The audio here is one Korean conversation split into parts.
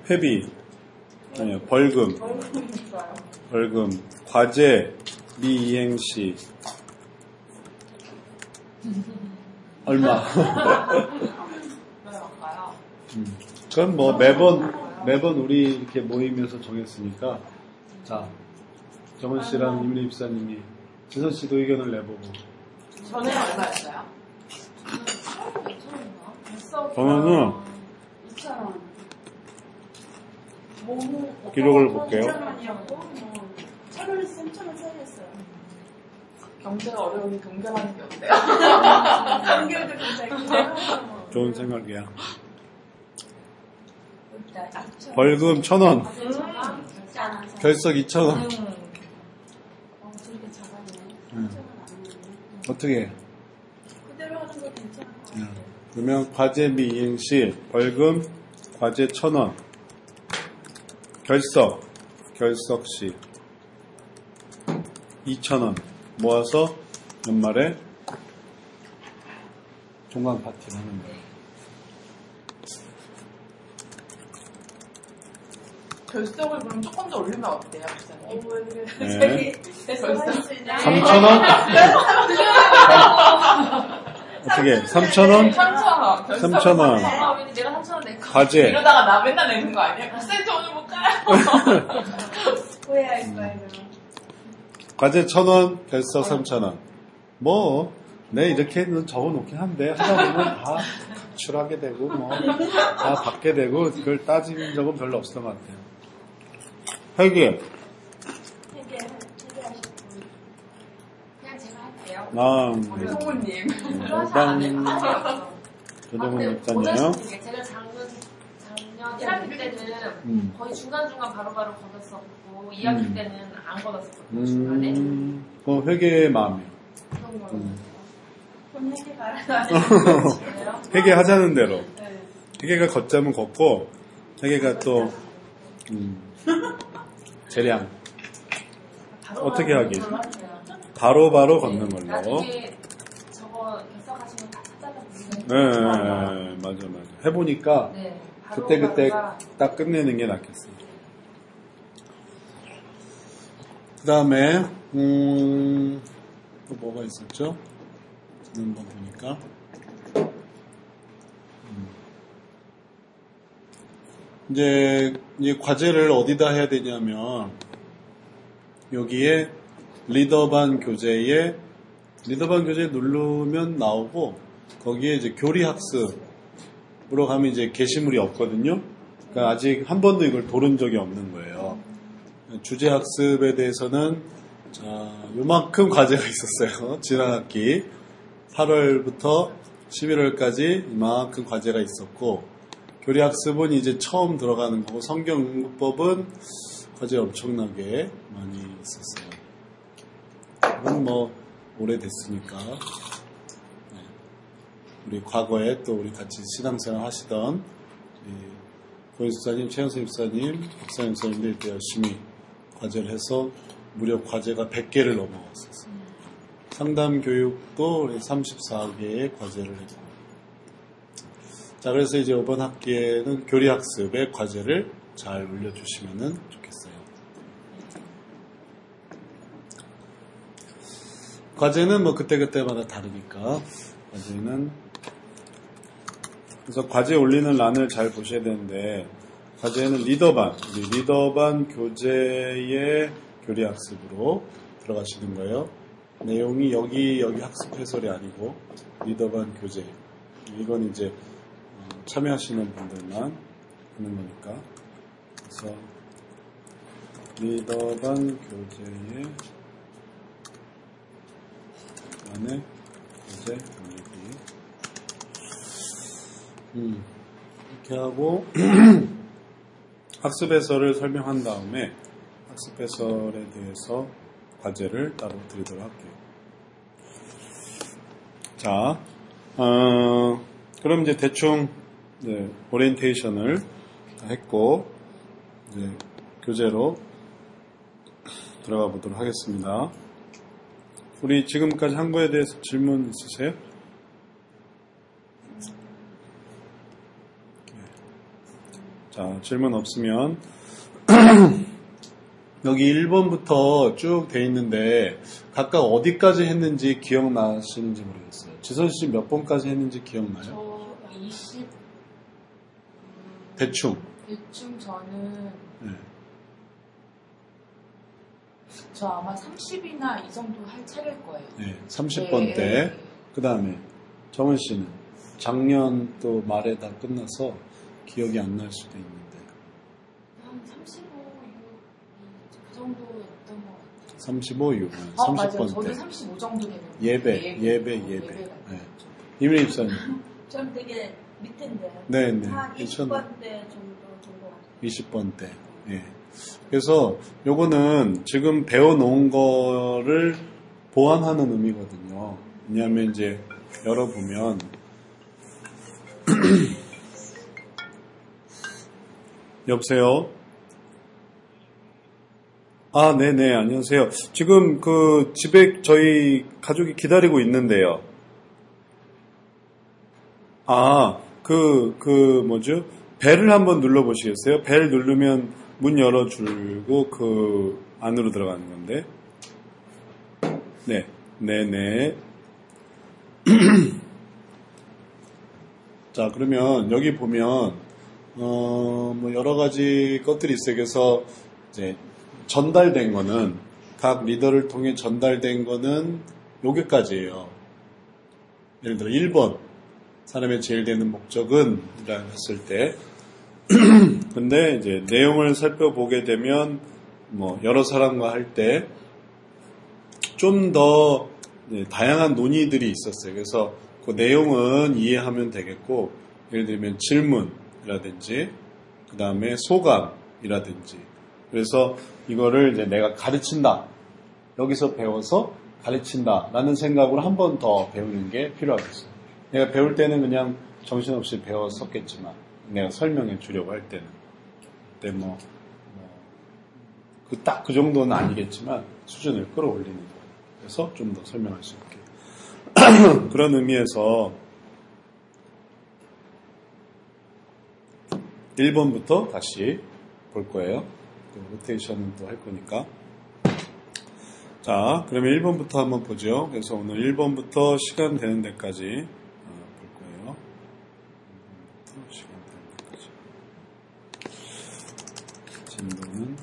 회비, 아니요, 벌금, 과제, 미이행시, 얼마? 그건 뭐 매번 우리 이렇게 모이면서 정했으니까, 자, 정원 씨랑 임리 입사님이 진선 씨도 의견을 내보고. 전에 얼마였어요? 저는 2,000원. 기록을 볼게요. 1,000원에서 3,000원 사이였어요. 경제가 어려우니 동결하는 게 어때요? 동결도 괜찮고. 좋은 생각이야. 벌금 1,000원, 결석 2,000원. 저렇게 잘하네. 어떻게 해? 그대로 하는 거 괜찮을 것 같아요. 그러면 과제 미이행시, 벌금, 과제 1,000원, 결석시 2,000원 모아서 연말에 종강 파티를 하는 거예요. 결석을 그럼 조금 더 올리면 어때요, 박사님? 왜 그래? 네. 할수 있나? 3,000원? 어떻게? 3,000원? 3,000원. 3,000원. 아, 왠지 내가 3,000원 낼까? 과제. 이러다가 나 맨날 내는 거 아니야? 쌤 돈을 못 가요. 후회할 거예요. 과제 1,000원, 결석 3,000원. 네, 이렇게 적어놓긴 한데, 하다 보면 다 각출하게 되고, 다 받게 되고, 그걸 따진 적은 별로 없었던 것 같아요. 회계. 회계하실 분. 그냥 제가 할게요. 우리 성우님. 조동훈 입장이에요. 제가 작년 1학기 때는 거의 중간중간 바로바로 걷었었고 2학기 때는 안 걷었었거든요. 중간에. 회계의 마음이에요. 그럼 회계 말하는 회계 하자는 대로. 네. 회계가 걷자면 걷고, 회계가 또, 재량. 어떻게 하기? 바로바로 걷는 걸로. 나중에 저거 결석하시면 다 찾아보세요. 네, 맞아. 해보니까, 네, 그때 딱 끝내는 게 낫겠어요. 그 다음에, 또 뭐가 있었죠? 지난번 보니까. 이제 과제를 어디다 해야 되냐면, 여기에 리더반 교재에 누르면 나오고, 거기에 이제 교리학습으로 가면 이제 게시물이 없거든요. 그러니까 아직 한 번도 이걸 도른 적이 없는 거예요. 주제학습에 대해서는, 자, 요만큼 과제가 있었어요. 지난 학기. 8월부터 11월까지 이만큼 과제가 있었고, 교리학습은 이제 처음 들어가는 거고, 성경응급법은 과제 엄청나게 많이 있었어요. 그건 오래됐으니까. 네. 우리 과거에 또 우리 같이 신앙생활 하시던 고인수사님, 최현수 입사님, 박상현 입사님들 때 열심히 과제를 해서 무려 과제가 100개를 넘어갔었어요. 상담 교육도 34개의 과제를 했고. 자, 그래서 이제 이번 학기에는 교리학습의 과제를 잘 올려주시면 좋겠어요. 과제는 그때그때마다 다르니까, 그래서 과제 올리는 란을 잘 보셔야 되는데, 과제는 리더반 교재의 교리학습으로 들어가시는 거예요. 내용이 여기 학습 해설이 아니고 리더반 교재. 이건 이제 참여하시는 분들만 하는 거니까. 그래서 리더반 교재의 안에 교재 올리기. 이렇게 하고 학습 해설을 설명한 다음에 학습 해설에 대해서 과제를 따로 드리도록 할게요. 자, 그럼 이제 대충 오리엔테이션을 했고 이제 교재로 들어가 보도록 하겠습니다. 우리 지금까지 한 거에 대해서 질문 있으세요? 자, 질문 없으면 여기 1번부터 쭉 돼 있는데 각각 어디까지 했는지 기억나시는지 모르겠어요. 지선 씨 몇 번까지 했는지 기억나요? 저 20, 대충. 대충 저는 네. 저 아마 30이나 이 정도 할 차례일 거예요. 네, 30번 때. 그 다음에 정은 씨는 작년 또 말에 다 끝나서 기억이 안 날 수도 있는데. 한 35, 6, 그 정도였던 것 같아요. 35, 6, 맞아요. 30번 저도 때. 35 정도 되는 예배. 네. 이민희 집사님. 전 되게 밑인데. 네. 한 20번 때 정도 같아요. 20번 때. 예. 그래서 요거는 지금 배워놓은 거를 보완하는 의미거든요. 왜냐하면 이제 열어보면 여보세요? 아, 네네, 안녕하세요. 지금 그 집에 저희 가족이 기다리고 있는데요. 아, 뭐죠? 벨을 한번 눌러보시겠어요? 벨 누르면 문 열어주고 그 안으로 들어가는 건데. 네네. 자, 그러면 여기 보면 뭐 여러 가지 것들이 있어요. 그래서 이제 전달된 거는 각 리더를 통해 전달된 거는 여기까지예요. 예를 들어 1번 사람의 제일 되는 목적은 이라 했을 때 근데 이제 내용을 살펴보게 되면 뭐 여러 사람과 할 때 좀 더 다양한 논의들이 있었어요. 그래서 그 내용은 이해하면 되겠고 예를 들면 질문이라든지 그 다음에 소감이라든지 그래서 이거를 이제 내가 가르친다 여기서 배워서 가르친다라는 생각으로 한 번 더 배우는 게 필요하겠어요. 내가 배울 때는 그냥 정신없이 배웠었겠지만 내가 설명해 주려고 할 때는 그때 딱 그 정도는 아니겠지만 수준을 끌어올리는 거예요. 그래서 좀 더 설명할 수 있게 그런 의미에서 1번부터 다시 볼 거예요. 로테이션은 또 할 거니까. 자, 그러면 1번부터 한번 보죠. 그래서 오늘 1번부터 시간 되는 데까지 볼 거예요. 1번부터 시간 되는 데까지. 진도는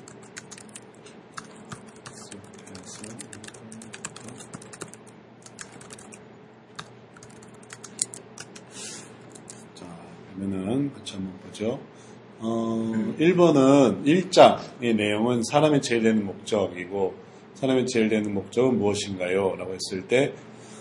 계속해서 1번부터. 자, 그러면은 같이 한번 보죠. 1번은 1장의 내용은 사람의 제일 되는 목적이고 사람의 제일 되는 목적은 무엇인가요? 라고 했을 때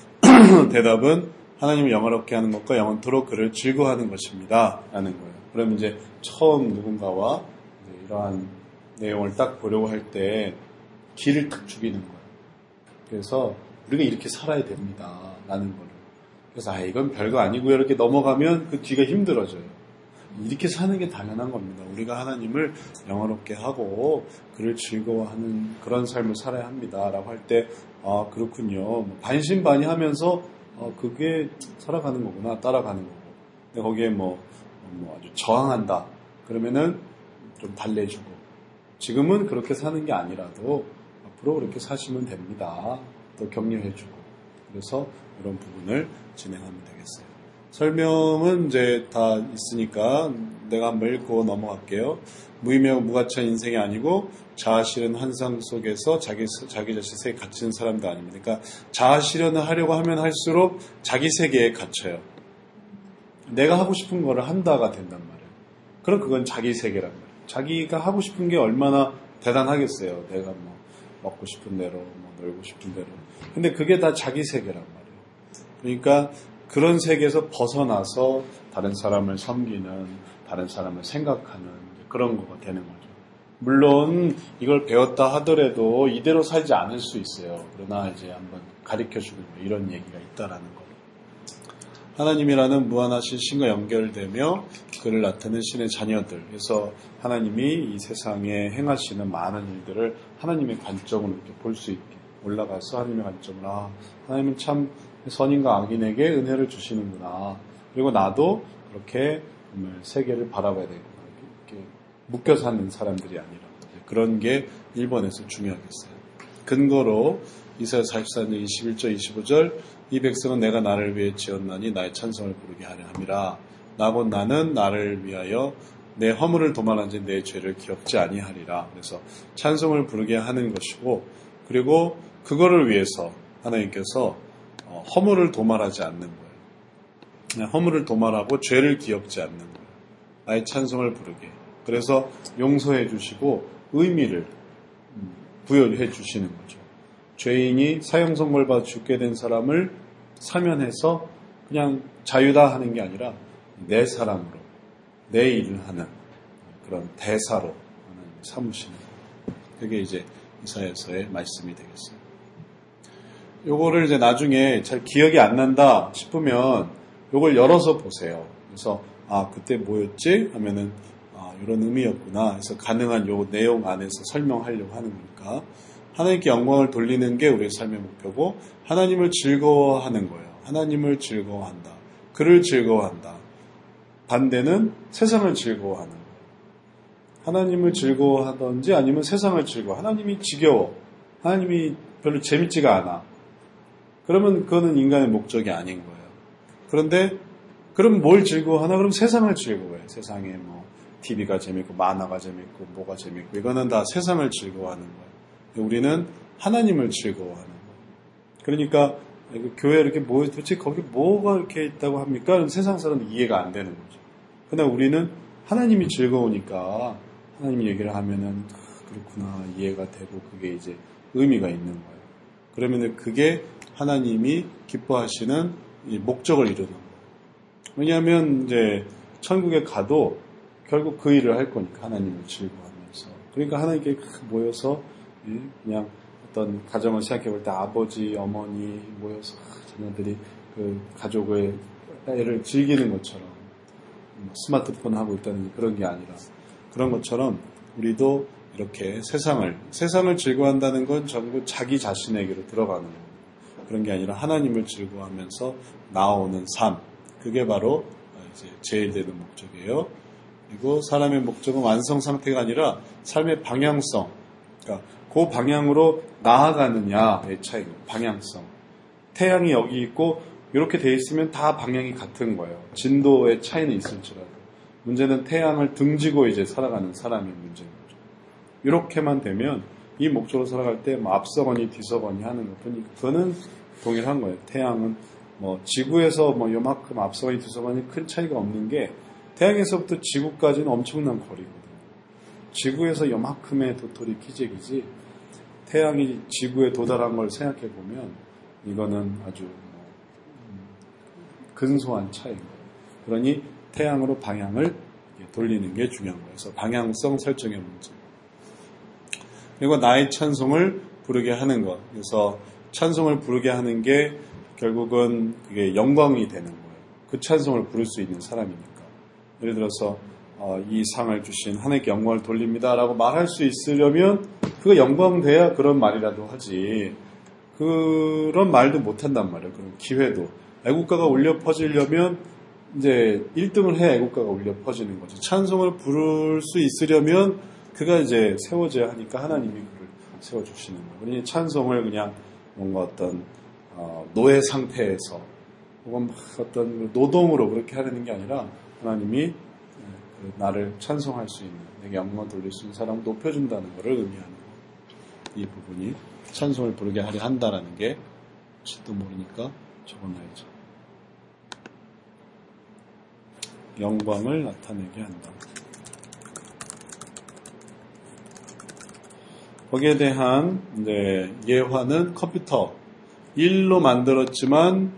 대답은 하나님을 영화롭게 하는 것과 영원토록 그를 즐거워하는 것입니다. 라는 거예요. 그러면 이제 처음 누군가와 이제 이러한 내용을 딱 보려고 할 때 길을 탁 죽이는 거예요. 그래서 우리가 이렇게 살아야 됩니다. 라는 거를. 그래서 이건 별거 아니고요. 이렇게 넘어가면 그 뒤가 힘들어져요. 이렇게 사는 게 당연한 겁니다. 우리가 하나님을 영화롭게 하고 그를 즐거워하는 그런 삶을 살아야 합니다. 라고 할 때 그렇군요. 반신반의하면서 그게 살아가는 거구나. 따라가는 거고. 근데 거기에 아주 저항한다. 그러면은 좀 달래주고 지금은 그렇게 사는 게 아니라도 앞으로 그렇게 사시면 됩니다. 또 격려해주고 그래서 이런 부분을 진행하면 되겠어요. 설명은 이제 다 있으니까 내가 한번 읽고 넘어갈게요. 무의미하고 무가치한 인생이 아니고 자아 실현 환상 속에서 자기 자신 세계에 갇히는 사람도 아닙니다. 그러니까 자아 실현을 하려고 하면 할수록 자기 세계에 갇혀요. 내가 하고 싶은 거를 한다가 된단 말이에요. 그럼 그건 자기 세계란 말이에요. 자기가 하고 싶은 게 얼마나 대단하겠어요. 내가 먹고 싶은 대로 놀고 싶은 대로. 근데 그게 다 자기 세계란 말이에요. 그러니까 그런 세계에서 벗어나서 다른 사람을 섬기는, 다른 사람을 생각하는 그런 거가 되는 거죠. 물론 이걸 배웠다 하더라도 이대로 살지 않을 수 있어요. 그러나 이제 한번 가르쳐주고 이런 얘기가 있다라는 거예요. 하나님이라는 무한하신 신과 연결되며 그를 나타내는 신의 자녀들. 그래서 하나님이 이 세상에 행하시는 많은 일들을 하나님의 관점으로 이렇게 볼 수 있게 올라가서 하나님의 관점으로 하나님은 참 선인과 악인에게 은혜를 주시는구나. 그리고 나도 그렇게 세계를 바라봐야 되겠구나. 이렇게 묶여 사는 사람들이 아니라 그런 게 1번에서 중요하겠어요. 근거로 이사야 44장 21절 25절 이 백성은 내가 나를 위해 지었나니 나의 찬송을 부르게 하려 함이라. 나곧 나는 나를 위하여 내 허물을 도말한 지 내 죄를 기억지 아니하리라. 그래서 찬송을 부르게 하는 것이고, 그리고 그거를 위해서 하나님께서 허물을 도말하지 않는 거예요. 허물을 도말하고 죄를 기억지 않는 거예요. 나의 찬송을 부르게. 그래서 용서해 주시고 의미를 부여해 주시는 거죠. 죄인이 사형선고를 받아 죽게 된 사람을 사면해서 그냥 자유다 하는 게 아니라 내 사람으로 내 일을 하는 그런 대사로 삼으시는 거예요. 그게 이제 이사야서의 말씀이 되겠어요. 요거를 이제 나중에 잘 기억이 안 난다 싶으면 요걸 열어서 보세요. 그래서 그때 뭐였지? 하면은 이런 의미였구나. 그래서 가능한 요 내용 안에서 설명하려고 하는 거니까 하나님께 영광을 돌리는 게 우리의 삶의 목표고 하나님을 즐거워하는 거예요. 하나님을 즐거워한다. 그를 즐거워한다. 반대는 세상을 즐거워하는 거예요. 하나님을 즐거워하든지 아니면 세상을 즐거워. 하나님이 지겨워. 하나님이 별로 재밌지가 않아. 그러면 그거는 인간의 목적이 아닌 거예요. 그런데 그럼 뭘 즐거워하나? 그럼 세상을 즐거워해요. 세상에 뭐 TV가 재밌고 만화가 재밌고 뭐가 재밌고 이거는 다 세상을 즐거워하는 거예요. 우리는 하나님을 즐거워하는 거예요. 그러니까 교회 이렇게 도대체 거기 뭐가 이렇게 있다고 합니까? 세상 사람은 이해가 안 되는 거죠. 그러나 우리는 하나님이 즐거우니까 하나님 얘기를 하면은 그렇구나 이해가 되고 그게 이제 의미가 있는 거예요. 그러면 그게 하나님이 기뻐하시는 이 목적을 이루는 거예요. 왜냐하면 이제 천국에 가도 결국 그 일을 할 거니까 하나님을 즐거워하면서. 그러니까 하나님께 모여서 그냥 어떤 가정을 생각해 볼 때 아버지, 어머니 모여서 자녀들이 그 가족의 애를 즐기는 것처럼 스마트폰 하고 있다는 그런 게 아니라 그런 것처럼 우리도 이렇게 세상을 즐거워한다는 건 전부 자기 자신에게로 들어가는 거예요. 그런 게 아니라 하나님을 즐거워하면서 나오는 삶. 그게 바로 이제 제일 되는 목적이에요. 그리고 사람의 목적은 완성 상태가 아니라 삶의 방향성. 그러니까 그 방향으로 나아가느냐의 차이고 방향성. 태양이 여기 있고 이렇게 돼 있으면 다 방향이 같은 거예요. 진도의 차이는 있을지라도. 문제는 태양을 등지고 이제 살아가는 사람의 문제인 거죠. 이렇게만 되면 이 목적으로 살아갈 때 뭐 앞서거니 뒤서거니 하는 것뿐이 그거는 동일한 거예요. 태양은 뭐 지구에서 뭐 요만큼 앞서거니 뒤서거니 큰 차이가 없는 게 태양에서부터 지구까지는 엄청난 거리거든요. 지구에서 요만큼의 도토리 키재기지 태양이 지구에 도달한 걸 생각해 보면 이거는 아주 근소한 차이인 거예요. 그러니 태양으로 방향을 돌리는 게 중요한 거예요. 그래서 방향성 설정의 문제. 그리고 나의 찬송을 부르게 하는 것. 그래서 찬송을 부르게 하는 게 결국은 그게 영광이 되는 거예요. 그 찬송을 부를 수 있는 사람이니까. 예를 들어서 이 상을 주신 하나님께 영광을 돌립니다라고 말할 수 있으려면 그거 영광돼야 그런 말이라도 하지. 그런 말도 못한단 말이에요. 그런 기회도. 애국가가 울려 퍼지려면 이제 1등을 해야 애국가가 울려 퍼지는 거죠. 찬송을 부를 수 있으려면 그가 이제 세워져야 하니까 하나님이 그를 세워주시는 거예요. 그러니 찬송을 그냥 뭔가 어떤 노예 상태에서 혹은 막 어떤 노동으로 그렇게 하려는 게 아니라 하나님이 나를 찬송할 수 있는 내게 영광을 돌릴 수 있는 사람을 높여준다는 것을 의미하는 거예요. 이 부분이 찬송을 부르게 하려 한다라는 게 혹시도 모르니까 적어놔야죠. 영광을 나타내게 한다. 거기에 대한 예화는 컴퓨터 일로 만들었지만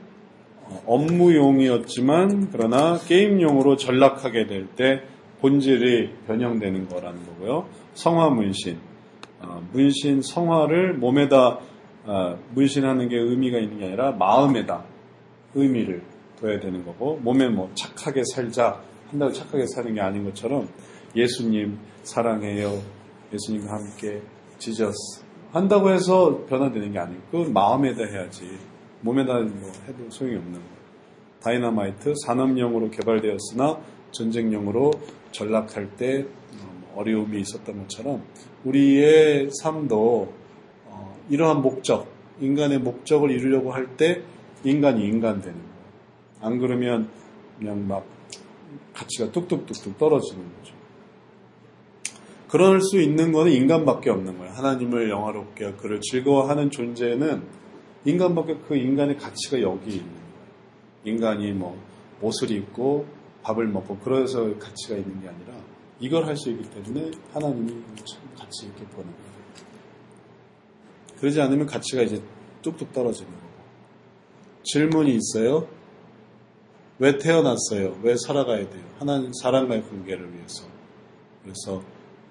업무용이었지만 그러나 게임용으로 전락하게 될 때 본질이 변형되는 거라는 거고요. 성화 문신, 문신 성화를 몸에다 문신하는 게 의미가 있는 게 아니라 마음에다 의미를 둬야 되는 거고 몸에 뭐 착하게 살자 한다고 착하게 사는 게 아닌 것처럼 예수님 사랑해요. 예수님과 함께 지저스 한다고 해서 변화되는 게 아니고 그건 마음에다 해야지 몸에다 뭐 해도 소용이 없는 거예요. 다이너마이트 산업용으로 개발되었으나 전쟁용으로 전락할 때 어려움이 있었던 것처럼 우리의 삶도 이러한 목적, 인간의 목적을 이루려고 할 때 인간이 인간 되는 거예요. 안 그러면 그냥 막 가치가 뚝뚝뚝뚝 떨어지는 거죠. 그럴 수 있는 거는 인간밖에 없는 거예요. 하나님을 영화롭게 하고 그를 즐거워하는 존재는 인간밖에 그 인간의 가치가 여기 있는 거예요. 인간이 뭐 옷을 입고 밥을 먹고 그래서 가치가 있는 게 아니라 이걸 할 수 있기 때문에 하나님이 참 가치 있게 보는 거예요. 그러지 않으면 가치가 이제 뚝뚝 떨어지는 거고. 질문이 있어요. 왜 태어났어요? 왜 살아가야 돼요? 하나님 사람과의 관계를 위해서. 그래서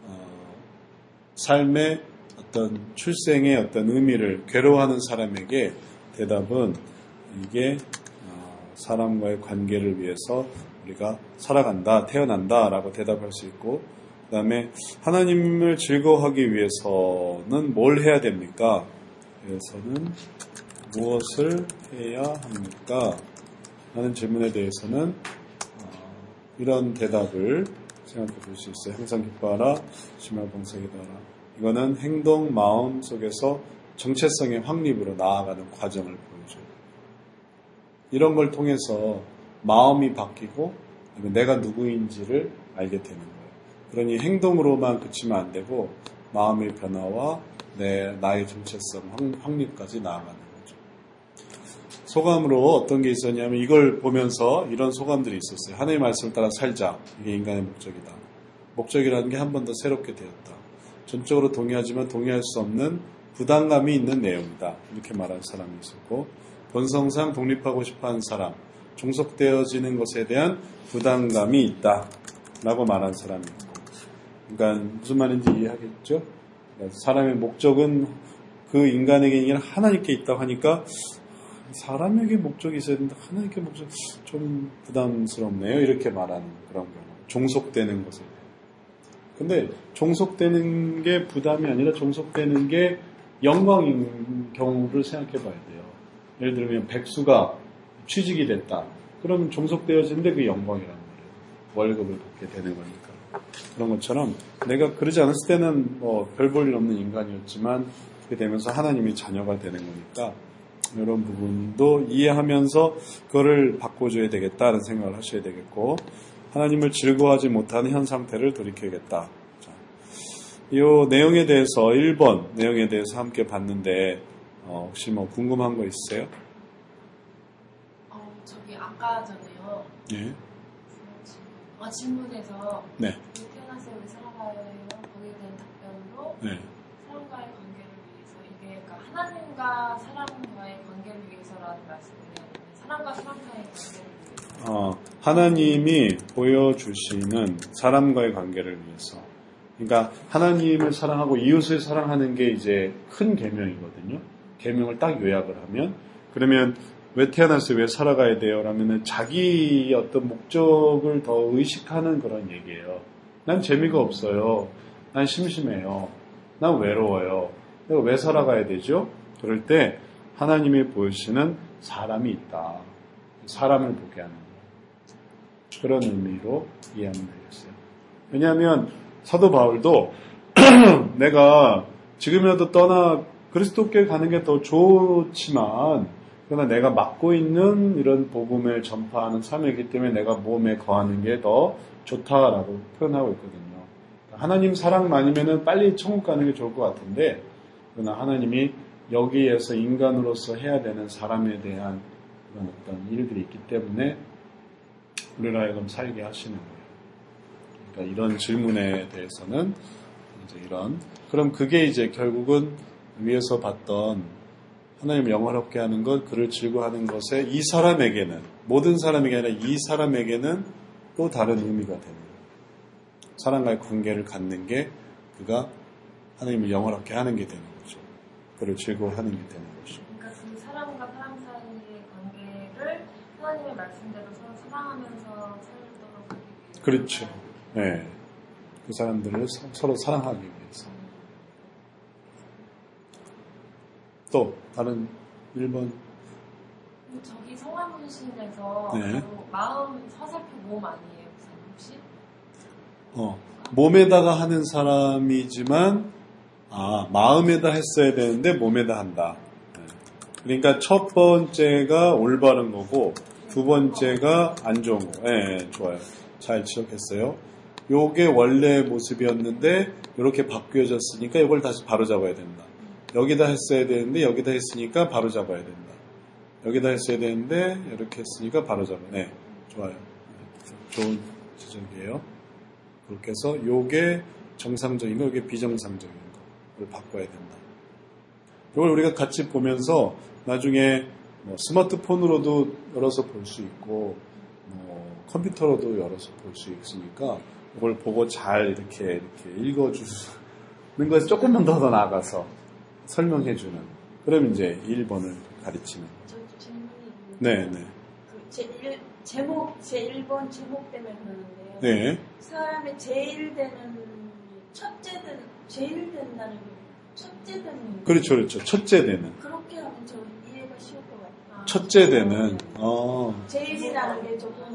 삶의 어떤 출생의 어떤 의미를 괴로워하는 사람에게 대답은 이게 사람과의 관계를 위해서 우리가 살아간다, 태어난다라고 대답할 수 있고, 그 다음에 하나님을 즐거워하기 위해서는 뭘 해야 됩니까? 그래서는 무엇을 해야 합니까? 하는 질문에 대해서는 이런 대답을 생각해 볼 수 있어요. 항상 기뻐하라, 심할 봉사에 기도하라. 이거는 행동, 마음 속에서 정체성의 확립으로 나아가는 과정을 보여줘요. 이런 걸 통해서 마음이 바뀌고 내가 누구인지를 알게 되는 거예요. 그러니 행동으로만 그치면 안 되고 마음의 변화와 나의 정체성 확립까지 나아가는 거죠. 소감으로 어떤 게 있었냐면 이걸 보면서 이런 소감들이 있었어요. 하나님의 말씀을 따라 살자. 이게 인간의 목적이다. 목적이라는 게 한 번 더 새롭게 되었다. 전적으로 동의하지만 동의할 수 없는 부담감이 있는 내용이다. 이렇게 말한 사람이 있었고, 본성상 독립하고 싶어하는 사람, 종속되어지는 것에 대한 부담감이 있다 라고 말한 사람이 있고, 그러니까 무슨 말인지 이해하겠죠? 사람의 목적은 그 인간에게 아니라 하나님께 있다고 하니까 사람에게 목적이 있어야 된다. 하나님께 목적 좀 부담스럽네요. 이렇게 말하는 그런 경우. 종속되는 것에 대해. 근데 종속되는 게 부담이 아니라 종속되는 게 영광인 경우를 생각해 봐야 돼요. 예를 들면 백수가 취직이 됐다. 그러면 종속되어지는데 그게 영광이란 말이에요. 월급을 받게 되는 거니까. 그런 것처럼 내가 그러지 않았을 때는 뭐 별 볼 일 없는 인간이었지만 그렇게 되면서 하나님이 자녀가 되는 거니까 이런 부분도 이해하면서 그거를 바꿔줘야 되겠다는 생각을 하셔야 되겠고, 하나님을 즐거워하지 못하는 현 상태를 돌이켜야겠다. 자, 이 내용에 대해서 1번 내용에 대해서 함께 봤는데 혹시 뭐 궁금한 거 있어요? 저기 아까 전에요. 예. 질문에서 네. 태어나서 왜 살아가야 해요? 거기에 대한 답변으로 네. 사람과의 관계를 위해서 이게 그러니까 하나님과 사람과의 관계를 위해서라는 말씀이에요. 사람과 사람과의 관계를 위해서. 하나님이 보여주시는 사람과의 관계를 위해서. 그러니까 하나님을 사랑하고 이웃을 사랑하는 게 이제 큰 계명이거든요. 계명을 딱 요약을 하면, 그러면 왜 태어났어요? 왜 살아가야 돼요? 라면은 자기 어떤 목적을 더 의식하는 그런 얘기예요. 난 재미가 없어요. 난 심심해요. 난 외로워요. 내가 왜 살아가야 되죠? 그럴 때 하나님이 보여주시는 사람이 있다. 사람을 보게 하는 거예요. 그런 의미로 이해하면 되겠어요. 왜냐하면 사도 바울도 내가 지금이라도 떠나 그리스도께 가는 게 더 좋지만, 그러나 내가 맡고 있는 이런 복음을 전파하는 삶이기 때문에 내가 몸에 거하는 게 더 좋다라고 표현하고 있거든요. 하나님 사랑만이면은 빨리 천국 가는 게 좋을 것 같은데, 그러나 하나님이 여기에서 인간으로서 해야 되는 사람에 대한 그런 어떤 일들이 있기 때문에 우리를 하여금 살게 하시는 거예요. 그러니까 이런 질문에 대해서는 이제 그럼 그게 이제 결국은 위에서 봤던 하나님을 영화롭게 하는 것, 그를 즐거워하는 것에 이 사람에게는, 모든 사람에게 아니라 이 사람에게는 또 다른 의미가 되는 거예요. 사람과의 관계를 갖는 게 그가 하나님을 영화롭게 하는 게 되는 거죠. 그를 즐거워하는 게 되는 거죠. 그러니까 그 사람과 사람 사이의 관계를 하나님의 말씀대로 서로 사랑하면서 살도록 하기 위해서. 그렇죠. 네. 그 사람들을 서로 사랑하기 위해서. 또 다른 1번. 저기 성화문신에서 네. 마음 서살표 몸 아니에요? 몸에다가 하는 사람이지만 마음에다 했어야 되는데 몸에다 한다. 그러니까 첫 번째가 올바른 거고 두 번째가 안 좋은 거. 좋아요. 잘 지적했어요. 요게 원래 모습이었는데 이렇게 바뀌어졌으니까 이걸 다시 바로 잡아야 된다. 여기다 했어야 되는데 여기다 했으니까 바로 잡아야 된다. 여기다 했어야 되는데 이렇게 했으니까 바로 잡아야 된다. 좋아요. 좋은 지적이에요. 그렇게 해서 요게 정상적인 거, 요게 비정상적인 거를 바꿔야 된다. 이걸 우리가 같이 보면서 나중에 스마트폰으로도 열어서 볼 수 있고 컴퓨터로도 열어서 볼 수 있으니까 이걸 보고 잘 이렇게 읽어주는 것에서 조금만 더 나아가서 설명해주는. 그럼 이제 1번을 가르치는. 저도 질문이 네네. 제1번 제목 때문에 그러는데요. 네. 사람의 제일 되는 제일 된다는 게 첫째 되는. 그렇죠. 첫째 되는. 그렇게 하면 저 이해가 쉬울 것 같아요. 첫째 되는. 제일이라는 게 조금.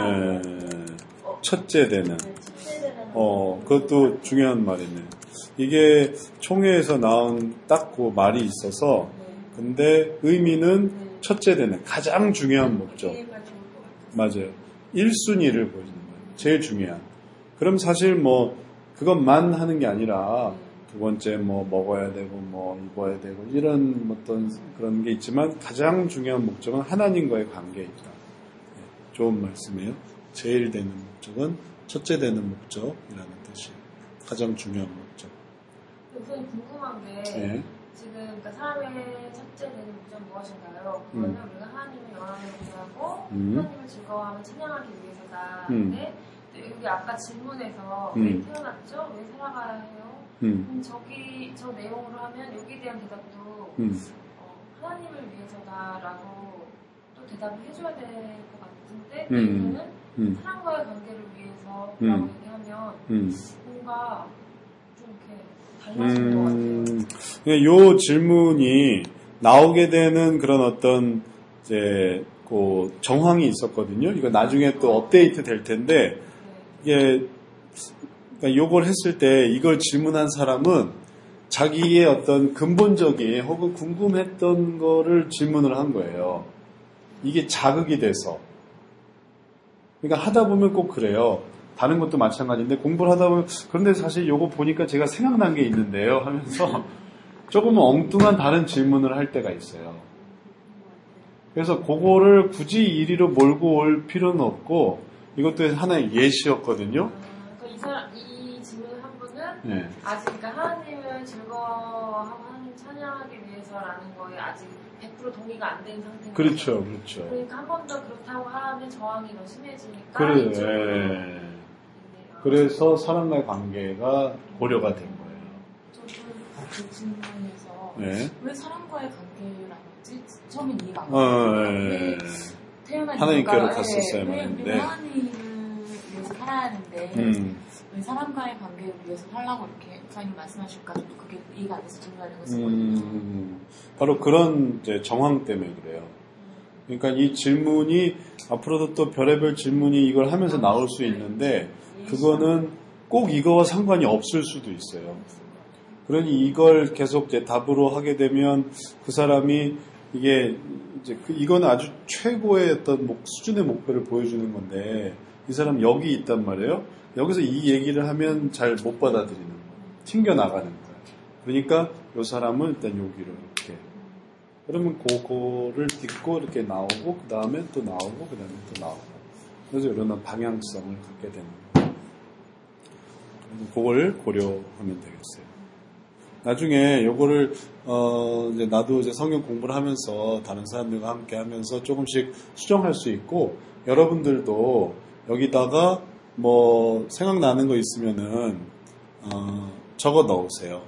첫째 되는. 첫째 되는. 그것도 중요한 말이네. 이게 총회에서 나온 딱 그 말이 있어서, 근데 의미는 첫째 되는, 가장 중요한 목적. 이해가 좋을 것 같아요. 맞아요. 1순위를 보여주는 거예요. 제일 중요한. 그럼 사실 그것만 하는 게 아니라, 두 번째 먹어야 되고, 입어야 되고, 이런 어떤 그런 게 있지만, 가장 중요한 목적은 하나님과의 관계에 있다. 좋은 말씀이에요. 제일 되는 목적은 첫째 되는 목적이라는 뜻이에요. 가장 중요한 목적. 우선 궁금한 게 지금 그러니까 사람의 첫째 되는 목적은 무엇인가요? 그거는 우리가 하나님의 영광을 구하고 하나님을 즐거워하며 찬양하기 위해서다. 근데 여기 아까 질문에서 왜 태어났죠? 왜 살아가야 해요? 저 내용으로 하면 여기에 대한 대답도 하나님을 위해서다라고 또 대답을 해줘야 될 것 같은데 이유는 사람과의 관계를 위해서라고 얘기하면 뭔가 좀 이렇게 달라질 것 같아요. 요 질문이 나오게 되는 그런 어떤 이제 그 정황이 있었거든요. 이거 나중에 또 업데이트 될 텐데 이게 그러니까 요걸 했을 때 이걸 질문한 사람은 자기의 어떤 근본적인 혹은 궁금했던 거를 질문을 한 거예요. 이게 자극이 돼서. 그러니까 하다 보면 꼭 그래요. 다른 것도 마찬가지인데 공부를 하다 보면 그런데 사실 요거 보니까 제가 생각난 게 있는데요 하면서 조금 엉뚱한 다른 질문을 할 때가 있어요. 그래서 그거를 굳이 이리로 몰고 올 필요는 없고 이것도 하나의 예시였거든요. 이 질문을 한 분은 아직 그러니까 하나님을 즐거워하고 하나님 찬양하기 위해서라는 거에 아직 100% 동의가 안 된 상태인 그렇죠. 그러니까 한 번 더 그렇다고 하면 저항이 더 심해지니까. 그래서 사람과의 관계가 고려가 된 거예요. 저도 그 질문에서 왜 사람과의 관계라는 거지? 처음에 이해가 안 가요. 태어난 하나님께로 갔었어야 하는데 왜 하나님을 위해서 살아야 하는데 왜 사람과의 관계를 위해서 살라고 이렇게 목사님 말씀하실까 저도 그게 이해가 안 돼서 질문하는 것이거든요. 바로 그런 이제 정황 때문에 그래요. 그러니까 이 질문이 앞으로도 또 별의별 질문이 이걸 하면서 나올 수 있는데 그거는 꼭 이거와 상관이 없을 수도 있어요. 그러니 이걸 계속 이제 답으로 하게 되면 그 사람이 이게 이제 이건 아주 최고의 어떤 수준의 목표를 보여주는 건데 이 사람 여기 있단 말이에요. 여기서 이 얘기를 하면 잘 못 받아들이는 거예요. 튕겨나가는 거예요. 그러니까 이 사람은 일단 여기로 이렇게 그러면 그거를 딛고 이렇게 나오고 그 다음에 또 나오고 그 다음에 또 나오고 그래서 이런 방향성을 갖게 되는 거예요. 그걸 고려하면 되겠어요. 나중에 요거를 이제 나도 이제 성경 공부를 하면서 다른 사람들과 함께 하면서 조금씩 수정할 수 있고 여러분들도 여기다가 생각나는 거 있으면은 적어 넣으세요.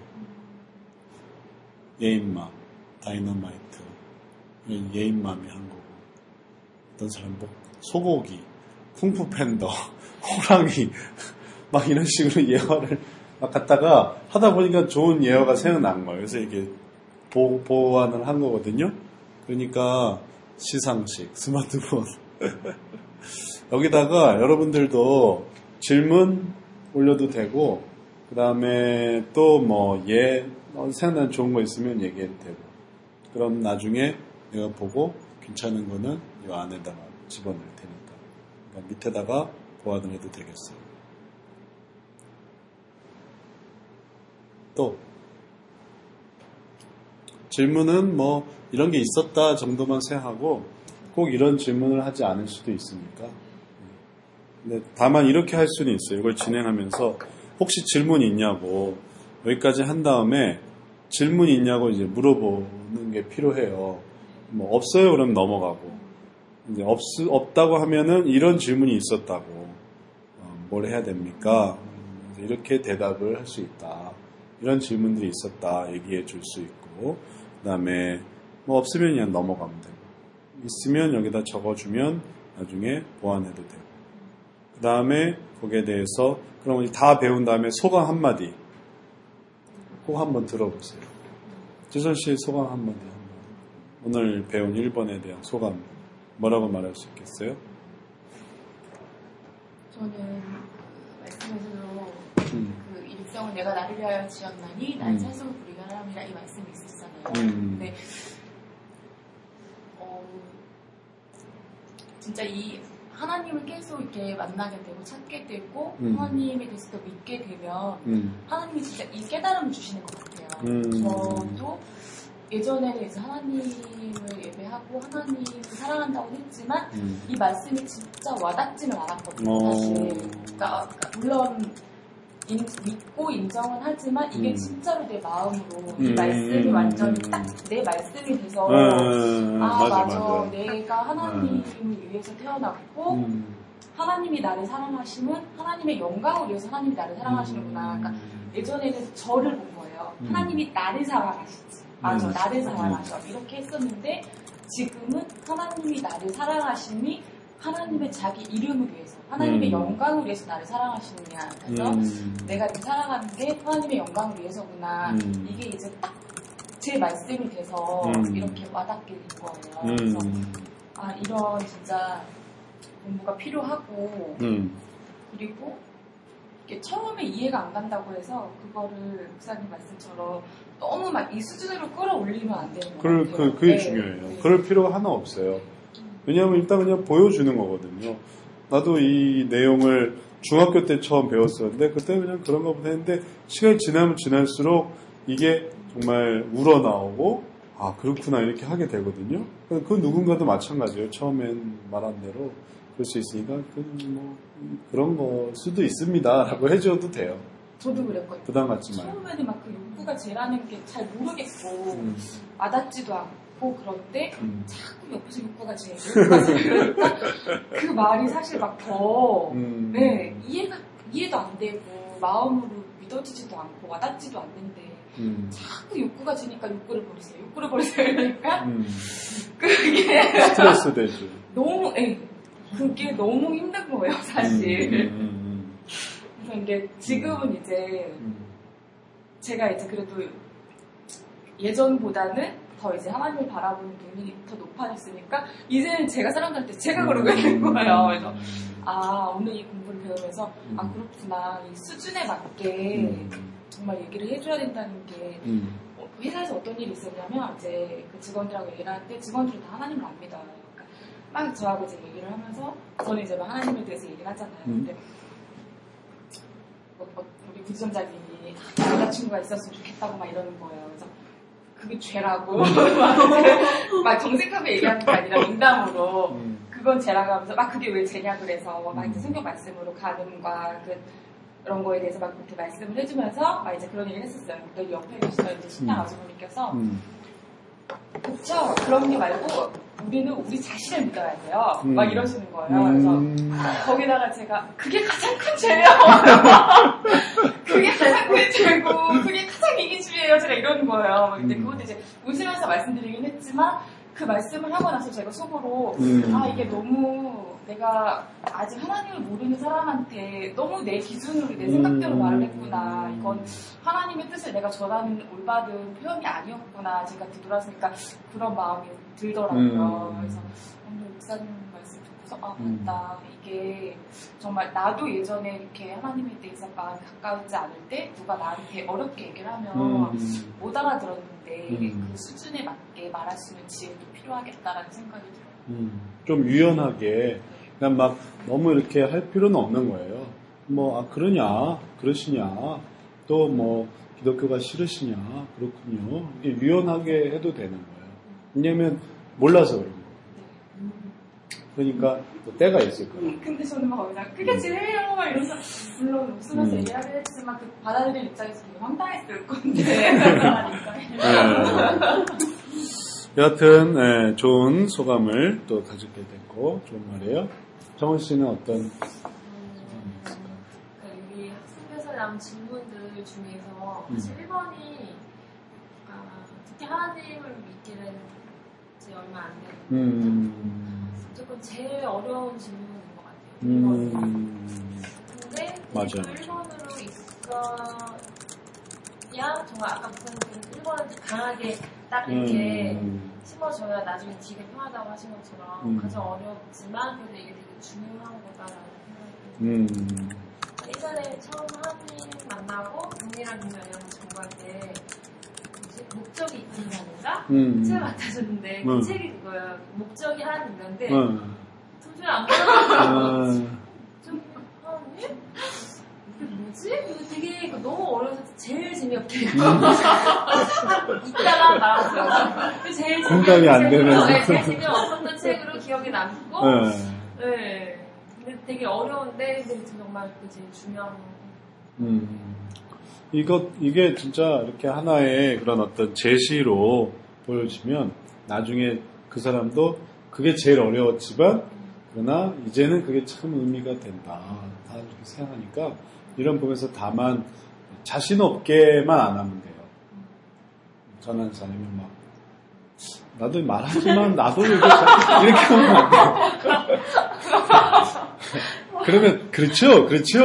예인맘, 다이너마이트, 예인맘이 한 거고 어떤 사람 소고기, 쿵푸팬더, 호랑이 막 이런 식으로 예화를 막 갖다가 하다 보니까 좋은 예화가 생각난 거예요. 그래서 이게 보완을 한 거거든요. 그러니까 시상식, 스마트폰 여기다가 여러분들도 질문 올려도 되고, 그 다음에 또 생각나는 좋은 거 있으면 얘기해도 되고, 그럼 나중에 내가 보고 괜찮은 거는 이 안에다가 집어넣을 테니까. 그러니까 밑에다가 보완을 해도 되겠어요. 또, 질문은 이런 게 있었다 정도만 생각하고, 꼭 이런 질문을 하지 않을 수도 있으니까. 근데 다만 이렇게 할 수는 있어요. 이걸 진행하면서 혹시 질문이 있냐고 여기까지 한 다음에 질문이 있냐고 이제 물어보는 게 필요해요. 없어요 그러면 넘어가고, 이제 없다고 하면은 이런 질문이 있었다고 뭘 해야 됩니까? 이렇게 대답을 할 수 있다. 이런 질문들이 있었다 얘기해 줄 수 있고, 그 다음에 없으면 그냥 넘어가면 되고, 있으면 여기다 적어주면 나중에 보완해도 되고, 그 다음에 거기에 대해서 그럼 다 배운 다음에 소감 한마디 꼭 한번 들어보세요. 지선씨 소감 한마디. 오늘 배운 1번에 대한 소감 뭐라고 말할 수 있겠어요? 저는 말씀에서도 그 일성은 내가 나를 위하여 지었나니 난 산속을 부리게 하람이라 이 말씀이 있었잖아요. 근데 진짜 이 하나님을 계속 이렇게 만나게 되고 찾게 되고 하나님에 대해서 더 믿게 되면 하나님이 진짜 이 깨달음을 주시는 것 같아요. 저도 예전에는 이제 하나님을 예배하고 하나님을 사랑한다고 했지만 이 말씀이 진짜 와닿지는 않았거든요. 사실. 그러니까 물론 믿고 인정은 하지만 이게 진짜로 내 마음으로 이 말씀이 완전히 딱 내 말씀이 돼서 맞아. 내가 하나님을 위해서 태어났고 하나님이 나를 사랑하시면 하나님의 영광을 위해서 하나님이 나를 사랑하시는구나. 그러니까 예전에는 저를 본 거예요. 하나님이 나를 사랑하시지. 맞아, 나를 사랑하셔. 이렇게 했었는데 지금은 하나님이 나를 사랑하심이 하나님의 자기 이름을 위해서, 하나님의 영광을 위해서 나를 사랑하시느냐. 그래서 내가 이렇게 살아가는 게 하나님의 영광을 위해서구나. 이게 이제 딱 제 말씀이 돼서 이렇게 와닿게 된 거예요. 그래서 이런 진짜 공부가 필요하고 그리고 이게 처음에 이해가 안 간다고 해서 그거를 목사님 말씀처럼 너무 막 이 수준으로 끌어올리면 안 되는 거예요. 그게 중요해요. 네. 그럴 필요가 하나 없어요. 왜냐하면 일단 그냥 보여주는 거거든요. 나도 이 내용을 중학교 때 처음 배웠었는데 그때 그냥 그런가 보다 했는데 시간이 지나면 지날수록 이게 정말 우러나오고 그렇구나 이렇게 하게 되거든요. 그 누군가도 마찬가지예요. 처음엔 말한 대로 그럴 수 있으니까 그런 거 수도 있습니다 라고 해줘도 돼요. 저도 그랬거든요. 부담 갖지 마요. 처음에는 막 그 욕구가 죄라는 게 잘 모르겠고 와닿지도 않고 그런데 자꾸 옆에서 욕구가 죄 그러니까 그 말이 사실 막 더 이해도 안 되고 마음으로 믿어지지도 않고 와닿지도 않는데 자꾸 욕구가 지니까 욕구를 버리세요 그러니까 그게 스트레스 되죠. 너무 그게 너무 힘든 거예요 사실. 그래서 이게 지금은 이제 제가 이제 그래도 예전보다는 더 이제 하나님을 바라보는 눈이 더 높아졌으니까 이제는 제가 사람들한테 제가 그러고 있는 거예요. 그래서 오늘 이 공부를 배우면서 그렇구나 이 수준에 맞게 정말 얘기를 해줘야 된다는 게 회사에서 어떤 일이 있었냐면 이제 그 직원들하고 얘기를 할 때 직원들이 다 하나님을 안 믿어요. 그러니까 막 저하고 이제 얘기를 하면서 저는 이제 막 하나님에 대해서 얘기를 하잖아요. 근데 우리 부지점장님이 여자친구가 있었으면 좋겠다고 막 이러는 거예요. 그래서 그게 죄라고 막 정색하게 얘기하는 게 아니라 농담으로 그건 죄라고 하면서 막 그게 왜 죄냐 그래서 막 이제 성경 말씀으로 가늠과 그런 거에 대해서 막 그렇게 말씀을 해주면서 막 이제 그런 얘기를 했었어요. 그때 옆에 계시던 이제 신랑 아주머니께서 그쵸 그런 게 말고 우리는 우리 자신을 믿어야 돼요. 막 이러시는 거예요. 그래서 거기다가 제가 그게 가장 큰 죄예요. 그게 가장 큰 죄고 그게 가장 이기주의예요. 제가 이러는 거예요. 근데 그것도 이제 웃으면서 말씀드리긴 했지만 그 말씀을 하고 나서 제가 속으로 이게 너무 내가 아직 하나님을 모르는 사람한테 너무 내 기준으로 내 생각대로 말을 했구나. 이건 하나님의 뜻을 내가 전하는 올바른 표현이 아니었구나. 제가 뒤돌아서니까 그런 마음이 들더라고요. 그래서 오늘 목사님 말씀 듣고 그래서 맞다. 이게 정말 나도 예전에 이렇게 하나님에 대해서 마음이 가까워지지 않을 때 누가 나한테 어렵게 얘기를 하면 못 알아들었는데 그 수준에 맞게 말할 수 있는 지혜도 필요하겠다라는 생각이 들어요. 좀 유연하게 그냥 막 너무 이렇게 할 필요는 없는 거예요. 뭐 그러냐, 그러시냐, 또 뭐 기독교가 싫으시냐, 그렇군요. 이게 유연하게 해도 되는 거예요. 왜냐면 몰라서 그런 거예요. 그러니까 또 때가 있을 거예요. 근데 저는 막 그게 제일이에요 막 이러면서 물론 웃으면서 얘기하긴 했지만 그 받아들이는 입장에서 되게 황당했을 건데 여하튼 네, 좋은 소감을 또 가지게 됐고 좋은 말이에요. 정원 씨는 어떤 여기 학습에서 나온 질문들 중에서 사실 1번이 특히 하나님을 믿게 된 지 얼마 안 됐는데 조금 제일 어려운 질문인 것 같아요. 1번은. 근데 맞아요. 1번으로 있어야 정말 아까 부모님 1번은 강하게 딱 이렇게 심어줘야 나중에 되게 편하다고 하신 것처럼 가장 어렵지만 그래도 이게 되게 중요한 거다라는 생각이 들어요. 예전에 처음 하나님 만나고 동리랑 김연이랑 전공할 때 목적이 있지만인가? 책을 맡아줬는데 그 책이 그거예요. 목적이 하나님인데 도저히 안 받아들여서 좀 하나님? 뭐지? 이거 되게 너무 어려워서 제일 재미없게 이따가 말았어요. 제일 공감이 안 되는 제일 재미없었던 책으로 기억에 남고 네. 근데 되게 어려운데 정말 그 제일 중요한 이게 진짜 이렇게 하나의 그런 어떤 제시로 보여지면 나중에 그 사람도 그게 제일 어려웠지만 그러나 이제는 그게 참 의미가 된다. 다 이렇게 생각하니까 이런 부분에서 다만 자신 없게만 안 하면 돼요. 전한 사람이 막 나도 말하지만 나도 이렇게 하면 안 돼요. 그러면 그렇죠.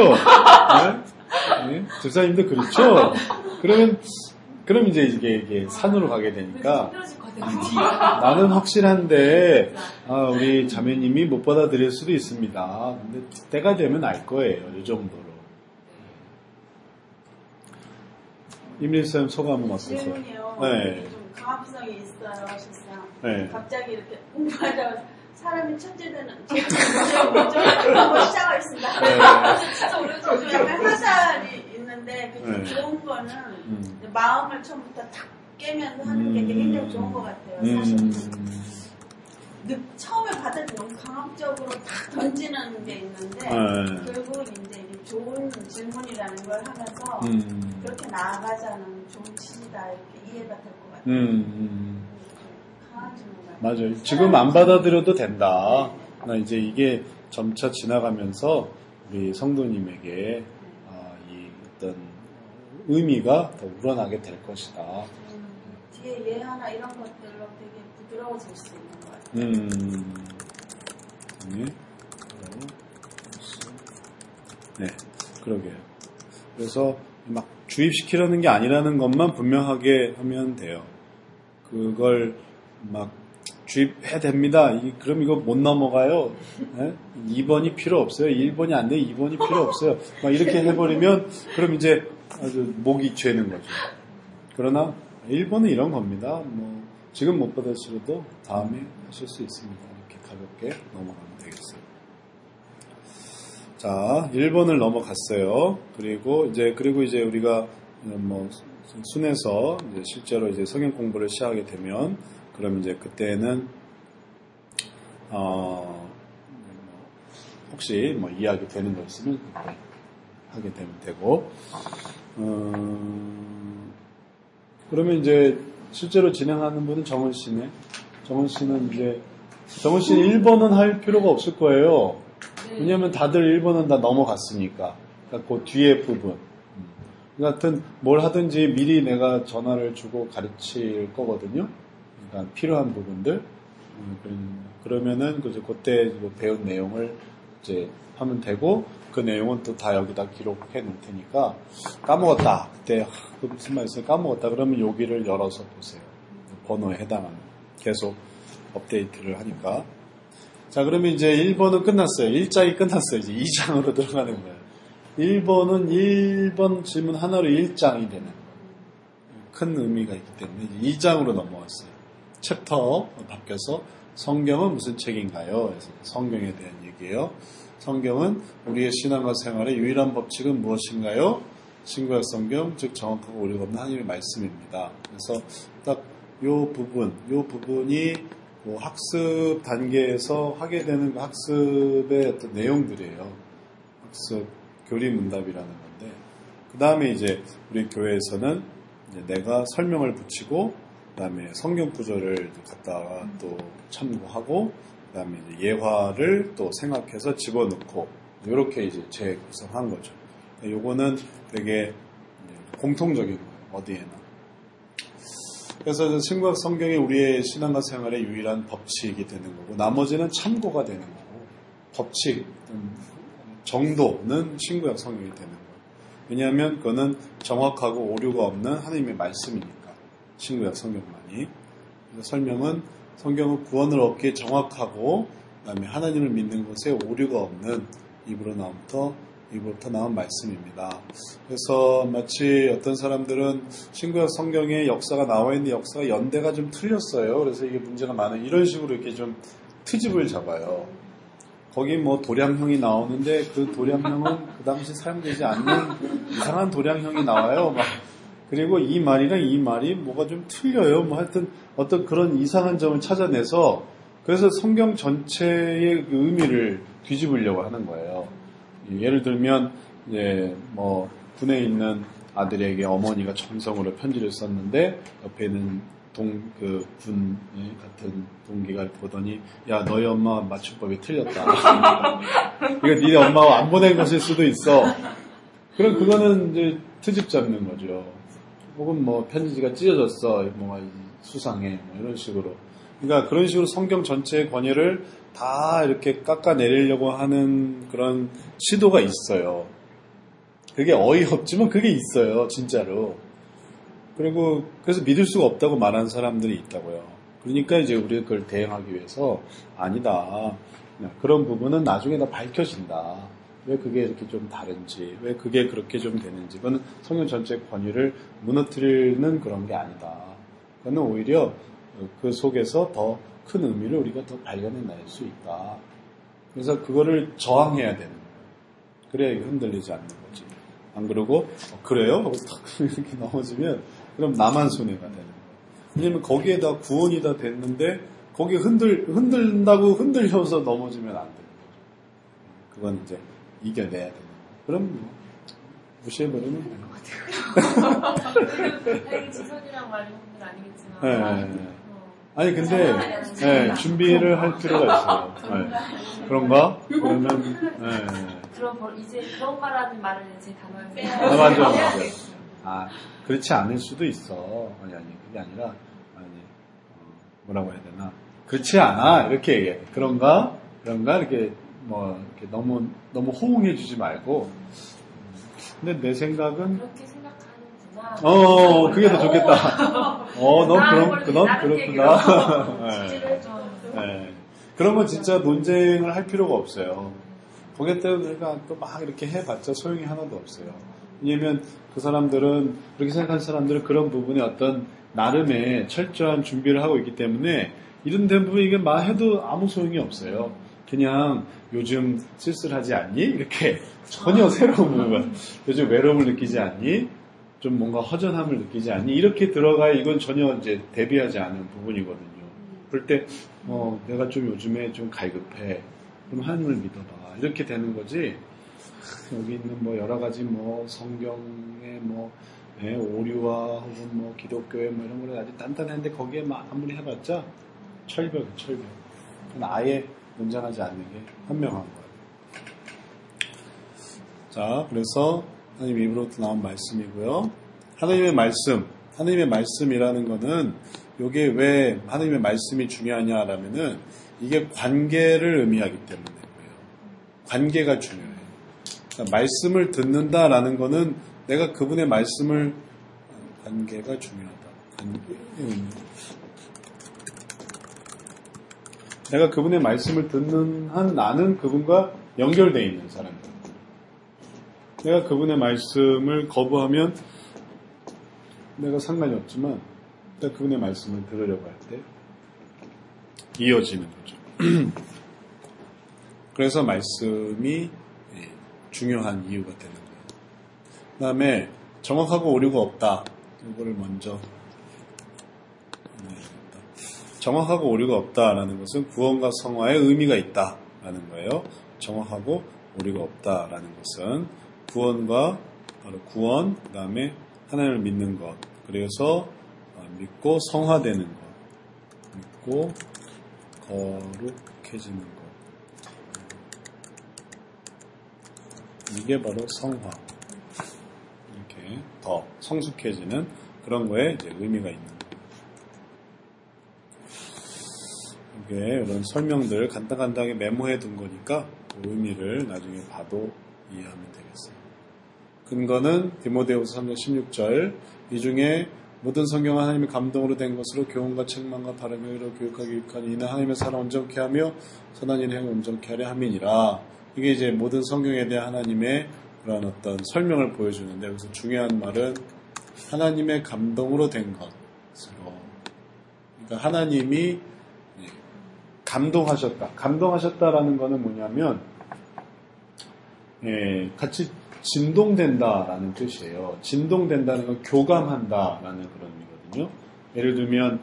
네? 집사님도 그렇죠. 그럼 이제 이게 산으로 가게 되니까 나는 확실한데 우리 자매님이 못 받아들일 수도 있습니다. 근데 때가 되면 알 거예요. 이 정도로. 임리쌤 소감은 어떠세요? 질문이요. 네. 좀 강압성이 있어요, 실상. 네. 갑자기 이렇게 공부하다가 사람이 천재되는 그런 시작하겠습니다. 좀 약간 화살이 있는데 그 좋은 거는 마음을 처음부터 탁 깨면서 하는 게 굉장히 좋은 것 같아요. 사실 처음에 받을 때 너무 강압적으로 탁 던지는 게 있는데 결국 이제 좋은 질문이라는 걸 하면서 그렇게 나아가자는 좋은 취지다 이렇게 이해가 될 것 같아요. 맞아요. 지금 안 받아들여도 된다. 나 이제 이게 점차 지나가면서 우리 성도님에게 이 어떤 의미가 더 우러나게 될 것이다. 뒤에 예하나 이런 것들로 되게 부드러워질 수 있는 것 같아요. 네, 그러게요. 그래서 막 주입시키려는 게 아니라는 것만 분명하게 하면 돼요. 그걸 막 주입해야 됩니다. 그럼 이거 못 넘어가요. 네? 2번이 필요 없어요. 1번이 안 돼. 2번이 필요 없어요. 막 이렇게 해버리면 그럼 이제 아주 목이 죄는 거죠. 그러나 1번은 이런 겁니다. 뭐 지금 못 받으시려도 다음에 하실 수 있습니다. 이렇게 가볍게 넘어가면 되겠어요. 자, 1번을 넘어갔어요. 그리고 이제 우리가 뭐 순에서 이제 실제로 이제 성경 공부를 시작하게 되면 그럼 이제 그때는 혹시 뭐 이해하게 되는 거 있으면 그때 하게 되면 되고 그러면 이제 실제로 진행하는 분은 정은 씨네. 정은 씨는 1번은 할 필요가 없을 거예요. 왜냐면 다들 1번은 다 넘어갔으니까. 그러니까 그 뒤에 부분. 하여튼 뭘 하든지 미리 내가 전화를 주고 가르칠 거거든요. 그러니까 필요한 부분들. 그러면은 그때 배운 내용을 이제 하면 되고 그 내용은 또 다 여기다 기록해 놓을 테니까 까먹었다. 그때 무슨 말 있어요? 까먹었다. 그러면 여기를 열어서 보세요. 번호에 해당하는. 계속 업데이트를 하니까. 자, 그러면 이제 1번은 끝났어요. 1장이 끝났어요. 이제 2장으로 들어가는 거예요. 1번은 1번 질문 하나로 1장이 되는 거예요. 큰 의미가 있기 때문에 이제 2장으로 넘어왔어요. 챕터 바뀌어서 성경은 무슨 책인가요? 그래서 성경에 대한 얘기예요. 성경은 우리의 신앙과 생활의 유일한 법칙은 무엇인가요? 신구약 성경, 즉 정확하고 오류가 없는 하나님의 말씀입니다. 그래서 딱 요 부분이 뭐 학습 단계에서 하게 되는 그 학습의 어떤 내용들이에요. 학습 교리문답이라는 건데, 그 다음에 이제 우리 교회에서는 이제 내가 설명을 붙이고, 그 다음에 성경 구절을 갖다가 또 참고하고, 그 다음에 이제 예화를 또 생각해서 집어넣고, 이렇게 이제 재구성한 거죠. 요거는 되게 공통적인 거예요. 어디에나. 그래서 신구약 성경이 우리의 신앙과 생활의 유일한 법칙이 되는 거고, 나머지는 참고가 되는 거고, 법칙, 정도는 신구약 성경이 되는 거예요. 왜냐하면 그거는 정확하고 오류가 없는 하나님의 말씀이니까, 신구약 성경만이. 그래서 설명은 성경은 구원을 얻기에 정확하고, 그 다음에 하나님을 믿는 것에 오류가 없는 입으로부터 나온 말씀입니다. 그래서 마치 어떤 사람들은 신구약 성경에 역사가 나와 있는데 역사가 연대가 좀 틀렸어요. 그래서 이게 문제가 많아요. 이런 식으로 이렇게 좀 트집을 잡아요. 거기 뭐 도량형이 나오는데 그 도량형은 그 당시 사용되지 않는 이상한 도량형이 나와요. 막 그리고 이 말이랑 이 말이 뭐가 좀 틀려요. 뭐 하여튼 어떤 그런 이상한 점을 찾아내서 그래서 성경 전체의 그 의미를 뒤집으려고 하는 거예요. 예를 들면 이제 뭐 군에 있는 아들에게 어머니가 정성으로 편지를 썼는데 옆에 있는 군 같은 동기가 보더니 야 너희 엄마 맞춤법이 틀렸다. 이거 니네 엄마가 안 보낸 것일 수도 있어. 그럼 그거는 이제 트집 잡는 거죠. 혹은 뭐 편지지가 찢어졌어. 뭐 수상해. 뭐 이런 식으로. 그러니까 그런 식으로 성경 전체의 권위를 다 이렇게 깎아내리려고 하는 그런 시도가 있어요. 그게 어이없지만 그게 있어요. 진짜로. 그리고 그래서 믿을 수가 없다고 말하는 사람들이 있다고요. 그러니까 이제 우리가 그걸 대응하기 위해서 아니다. 그런 부분은 나중에 다 밝혀진다. 왜 그게 이렇게 좀 다른지, 왜 그게 그렇게 좀 되는지. 그건 성경 전체 권위를 무너뜨리는 그런 게 아니다. 그거는 오히려 그 속에서 더 큰 의미를 우리가 더 발견해낼 수 있다. 그래서 그거를 저항해야 되는 거예요. 그래야 흔들리지 않는 거지. 안 그러고 그래요? 하고 탁 이렇게 넘어지면 그럼 나만 손해가 되는 거예요. 왜냐면 거기에다 구원이 다 됐는데 거기 흔들린다고 흔들려서 넘어지면 안 되는 거죠. 그건 이제 이겨내야 되는 거예요. 그럼 뭐 무시해버리면 되는 거죠. 다행히 지선이랑 말하는 분들 아니겠지만. 네. 아니 근데 준비를 할 필요가 있어요. 네. 그런가? 그러면 그럼 이제 그런 거라는 말을 제 단어에 빼야 맞아. 그렇지 않을 수도 있어. 아니 그게 아니라 뭐라고 해야 되나? 그렇지 않아 이렇게 얘기해. 그런가 이렇게 뭐 이렇게 너무 호응해주지 말고. 근데 내 생각은 그렇게 생각하는구나. 그게 더 좋겠다. 넌 그렇구나. 네. 그런 건 진짜 논쟁을 할 필요가 없어요. 거기에 따라 우리가 또 막 이렇게 해봤자 소용이 하나도 없어요. 왜냐면 그 사람들은, 그렇게 생각하는 사람들은 그런 부분에 어떤 나름의 철저한 준비를 하고 있기 때문에 이런 부분 이게 막 해도 아무 소용이 없어요. 그냥 요즘 쓸쓸하지 않니? 이렇게 전혀 새로운 부분. 요즘 외로움을 느끼지 않니? 좀 뭔가 허전함을 느끼지 않니? 이렇게 들어가야 이건 전혀 이제 대비하지 않은 부분이거든요. 그럴 때, 내가 좀 요즘에 좀 갈급해. 그럼 하나님을 믿어봐. 이렇게 되는 거지. 여기 있는 뭐 여러 가지 뭐 성경의 뭐 오류와 혹은 뭐 기독교의 뭐 이런 거는 아주 단단한데 거기에 막 아무리 해봤자 철벽. 그건 아예 논쟁하지 않는 게 현명한 거예요. 자, 그래서 하나님 입으로부터 나온 말씀이고요. 하나님의 말씀이라는 거는 이게 왜 하나님의 말씀이 중요하냐라면은 이게 관계를 의미하기 때문에 그래요. 관계가 중요해요. 그러니까 말씀을 듣는다라는 거는 내가 그분의 말씀을 관계가 중요하다. 내가 그분의 말씀을 듣는 한 나는 그분과 연결되어 있는 사람이에요. 내가 그분의 말씀을 거부하면 내가 상관이 없지만 내가 그분의 말씀을 들으려고 할 때 이어지는 거죠. 그래서 말씀이 중요한 이유가 되는 거예요. 그 다음에 정확하고 오류가 없다. 이거를 먼저 정확하고 오류가 없다라는 것은 구원과 성화에 의미가 있다라는 거예요. 정확하고 오류가 없다라는 것은 구원과 바로 구원, 그 다음에 하나님을 믿는 것, 그래서 믿고 성화되는 것, 믿고 거룩해지는 것, 이게 바로 성화, 이렇게 더 성숙해지는 그런 거에 이제 의미가 있는 거예요. 이게 이런 설명들 간단하게 메모해 둔 거니까 그 의미를 나중에 봐도 이해하면 되겠어요. 근거는 디모데후서 3장 16절, 이 중에 모든 성경은 하나님의 감동으로 된 것으로 교훈과 책망과 바른 의로 교육하기 유익하니 이는 하나님의 사람 온전케 하며 선한 일을 행을 온전케 하려 함이니라. 이게 이제 모든 성경에 대한 하나님의 그런 어떤 설명을 보여주는데, 여기서 중요한 말은 하나님의 감동으로 된 것으로, 그러니까 하나님이 감동하셨다. 감동하셨다라는 거는 뭐냐면 같이 진동된다라는 뜻이에요. 진동된다는 건 교감한다라는 그런 의미거든요. 예를 들면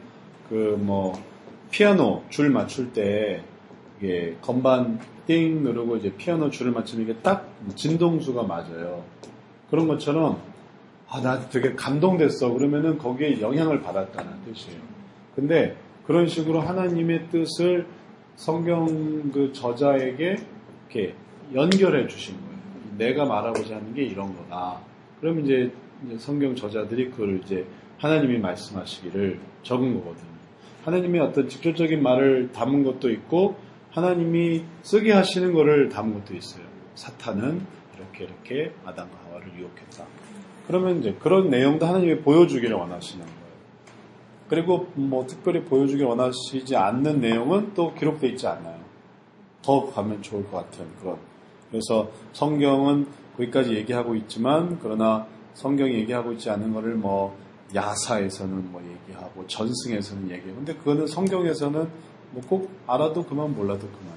피아노 줄 맞출 때 이게 건반 띵 누르고 이제 피아노 줄을 맞추면 이게 딱 진동수가 맞아요. 그런 것처럼 나 되게 감동됐어. 그러면은 거기에 영향을 받았다는 뜻이에요. 근데 그런 식으로 하나님의 뜻을 성경 그 저자에게 이렇게 연결해 주신 거예요. 내가 말하고자 하는 게 이런 거다. 그러면 이제 성경 저자들이 그걸 이제 하나님이 말씀하시기를 적은 거거든요. 하나님의 어떤 직접적인 말을 담은 것도 있고 하나님이 쓰게 하시는 거를 담은 것도 있어요. 사탄은 이렇게 아담과 하와를 유혹했다. 그러면 이제 그런 내용도 하나님이 보여주기를 원하시는 거예요. 그리고 특별히 보여주길 원하시지 않는 내용은 또 기록되어 있지 않아요. 더 가면 좋을 것 같은 그런. 그래서 성경은 거기까지 얘기하고 있지만, 그러나 성경이 얘기하고 있지 않은 거를 야사에서는 얘기하고 전승에서는 얘기해요. 근데 그거는 성경에서는 꼭 알아도 그만, 몰라도 그만.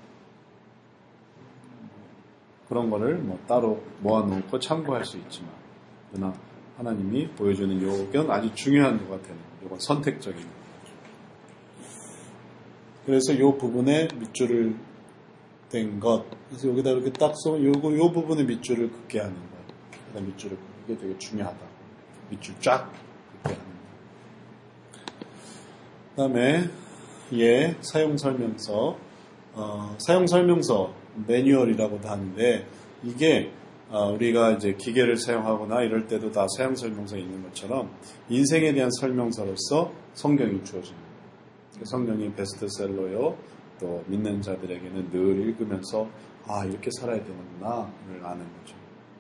그런 거를 따로 모아놓고 참고할 수 있지만, 그러나 하나님이 보여주는 요건 아주 중요한 것 같아요. 이건 선택적인 거죠. 그래서 요 부분에 밑줄을 댄 것. 그래서 여기다 이렇게 딱 써, 요 부분에 밑줄을 긋게 하는 거예요. 그다음 밑줄을 긋게 되게 중요하다. 밑줄 쫙 긋게 하는 거예요. 그다음에 사용설명서. 사용설명서 매뉴얼이라고도 하는데, 이게 우리가 이제 기계를 사용하거나 이럴 때도 다 사용설명서 있는 것처럼 인생에 대한 설명서로서 성경이 주어집니다. 성경이 베스트셀러요. 또 믿는 자들에게는 늘 읽으면서 이렇게 살아야 되는구나를 아는 거죠.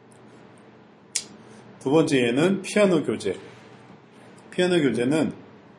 두 번째 예는 피아노 교재. 피아노 교재는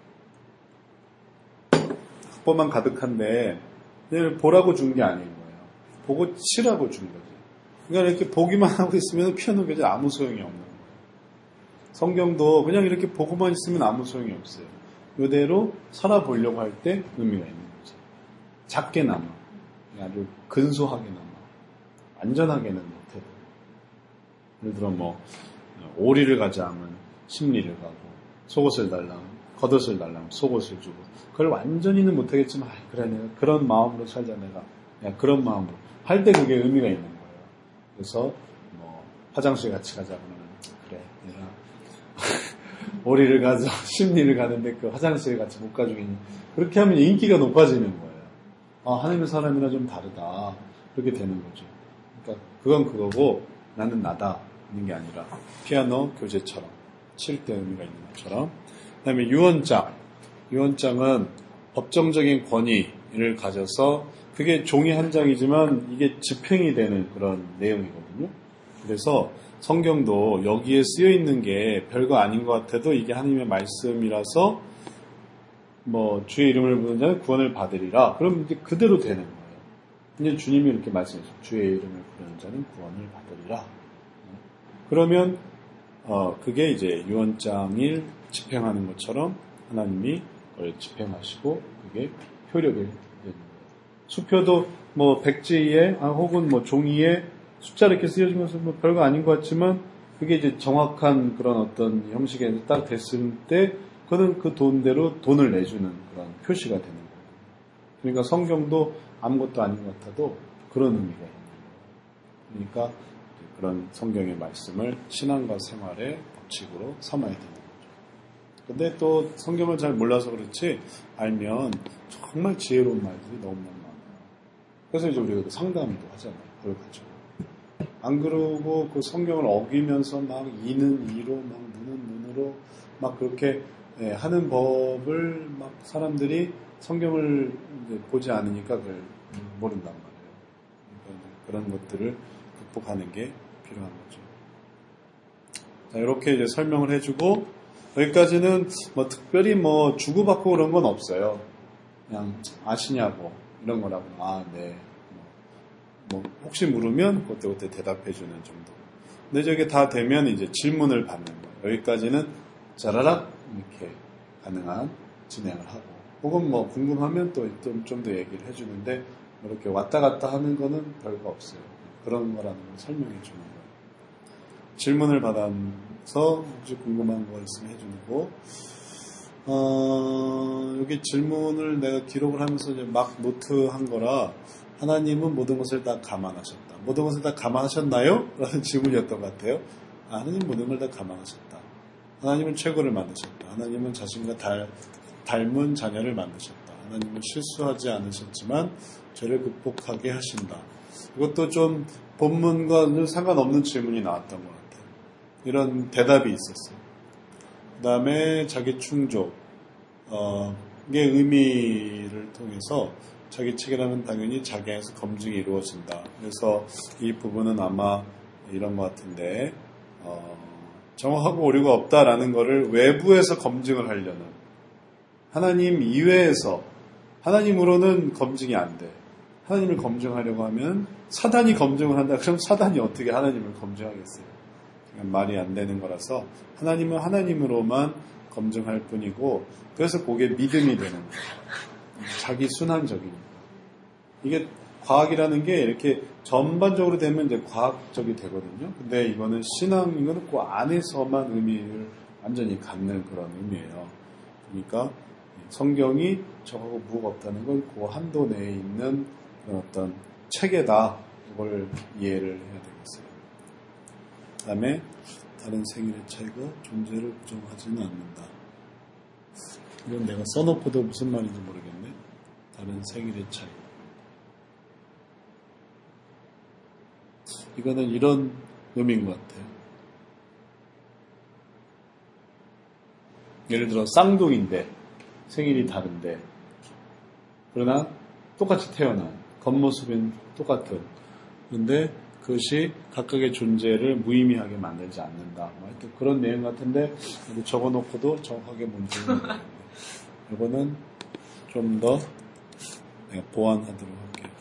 학보만 가득한데 그냥 보라고 준 게 아닌 거예요. 보고 치라고 준 거지. 그러니까 이렇게 보기만 하고 있으면 피아노 교재 아무 소용이 없는 거예요. 성경도 그냥 이렇게 보고만 있으면 아무 소용이 없어요. 이대로 살아보려고 할 때 의미가 있는 거죠. 작게나마, 아주 근소하게나마, 완전하게는 못해도. 예를 들어 오리를 가자 하면 심리를 가고, 속옷을 달라면 겉옷을 달라면 속옷을 주고, 그걸 완전히는 못하겠지만 그래 내가 그런 마음으로 살자, 내가 그런 마음으로 할 때 그게 의미가 있는 거예요. 그래서 화장실 같이 가자 그러면 그래 내가 오리를 가서 심리를 가는데 그 화장실 같이 못 가주겠니? 그렇게 하면 인기가 높아지는 거예요. 하나님의 사람이나 좀 다르다. 그렇게 되는 거죠. 그러니까 그건 그거고 나는 나다 있는 게 아니라 피아노 교재처럼 칠 때 의미가 있는 것처럼. 그다음에 유언장은 법정적인 권위를 가져서, 그게 종이 한 장이지만 이게 집행이 되는 그런 내용이거든요. 그래서 성경도 여기에 쓰여 있는 게 별거 아닌 것 같아도 이게 하나님의 말씀이라서 뭐 주의 이름을 부르는 자는 구원을 받으리라. 그럼 이제 그대로 되는 거예요. 이제 주님이 이렇게 말씀하셨죠. 주의 이름을 부르는 자는 구원을 받으리라. 그러면 그게 이제 유언장을 집행하는 것처럼 하나님이 그걸 집행하시고 그게 효력이 되는 거예요. 수표도 뭐 백지에 혹은 뭐 종이에 숫자 이렇게 쓰여진 것은 뭐 별거 아닌 것 같지만 그게 이제 정확한 그런 어떤 형식에 딱 됐을 때 그는 그 돈대로 돈을 내주는 그런 표시가 되는 거예요. 그러니까 성경도 아무것도 아닌 것 같아도 그런 의미가 있는 거예요. 그러니까 그런 성경의 말씀을 신앙과 생활의 법칙으로 삼아야 되는 거죠. 근데 또 성경을 잘 몰라서 그렇지 알면 정말 지혜로운 말들이 너무너무 많아요. 그래서 이제 우리가 상담도 하잖아요. 그걸 가지고. 안 그러고 그 성경을 어기면서 막 이는 이로 막 눈은 눈으로 막 그렇게 하는 법을 막 사람들이 성경을 이제 보지 않으니까 그걸 모른단 말이에요. 그러니까 그런 것들을 극복하는 게 필요한 거죠. 자, 이렇게 이제 설명을 해주고 여기까지는 뭐 특별히 뭐 주고받고 그런 건 없어요. 그냥 아시냐고 이런 거라고. 아, 네. 뭐 혹시 물으면 그때 대답해주는 정도. 근데 저게 다 되면 이제 질문을 받는 거예요. 여기까지는 자라락 이렇게 가능한 진행을 하고, 혹은 뭐 궁금하면 또 좀 더 얘기를 해주는데 이렇게 왔다 갔다 하는 거는 별거 없어요. 그런 거라는 걸 설명해 주는 거예요. 질문을 받아서 혹시 궁금한 거 있으면 해주고, 여기 질문을 내가 기록을 하면서 이제 막 노트한 거라. 하나님은 모든 것을 다 감안하셨다. 모든 것을 다 감안하셨나요? 라는 질문이었던 것 같아요. 하나님 모든 걸 다 감안하셨다. 하나님은 최고를 만드셨다. 하나님은 자신과 닮은 자녀를 만드셨다. 하나님은 실수하지 않으셨지만 죄를 극복하게 하신다. 이것도 좀 본문과는 상관없는 질문이 나왔던 것 같아요. 이런 대답이 있었어요. 그 다음에 자기 충족의 의미를 통해서 자기 책이라면 당연히 자기 안에서 검증이 이루어진다. 그래서 이 부분은 아마 이런 것 같은데 정확하고 오류가 없다라는 것을 외부에서 검증을 하려는, 하나님 이외에서, 하나님으로는 검증이 안 돼. 하나님을 검증하려고 하면 사단이 검증을 한다. 그럼 사단이 어떻게 하나님을 검증하겠어요? 말이 안 되는 거라서 하나님은 하나님으로만 검증할 뿐이고, 그래서 그게 믿음이 되는 거예요. 자기 순환적이니까. 이게 과학이라는 게 이렇게 전반적으로 되면 이제 과학적이 되거든요. 근데 이거는 이거는 그 안에서만 의미를 완전히 갖는 그런 의미예요. 그러니까 성경이 저하고 무엇 없다는 건 그 한도 내에 있는 어떤 체계다. 이걸 이해를 해야 되겠어요. 그 다음에 다른 생일의 차이가 존재를 부정하지는 않는다. 이건 내가 써놓고도 무슨 말인지 모르겠네. 다른 생일의 차이. 이거는 이런 의미인 것 같아요. 예를 들어 쌍둥이인데 생일이 다른데, 그러나 똑같이 태어난 겉모습은 똑같은, 그런데 그것이 각각의 존재를 무의미하게 만들지 않는다. 하여튼 그런 내용 같은데 여기 적어놓고도 정확하게 뭔지 모르겠네요. 이거는 좀 더 내가 보완하도록 할게요.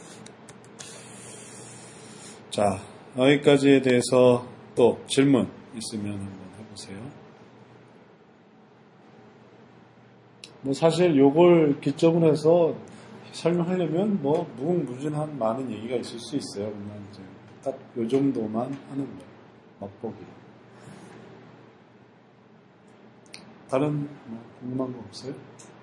자, 여기까지에 대해서 또 질문 있으면 한번 해보세요. 뭐 사실 요걸 기점으로 해서 설명하려면 뭐 무궁무진한 많은 얘기가 있을 수 있어요. 그냥 이제 딱 요 정도만 하는 거예요. 맛보기. 다른 뭐 궁금한 거 없어요?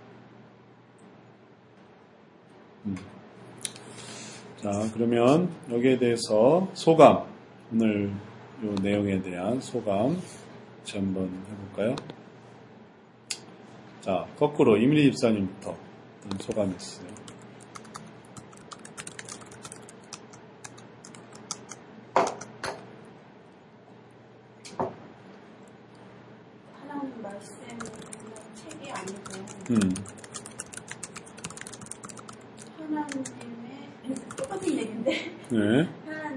자, 그러면 여기에 대해서 소감, 오늘 요 내용에 대한 소감 같이 한번 해볼까요? 자, 거꾸로 이민희 집사님부터 어떤 소감이 있으세요? 하나님 말씀은 책이 아니고 하나님의 똑같은 얘기인데 네.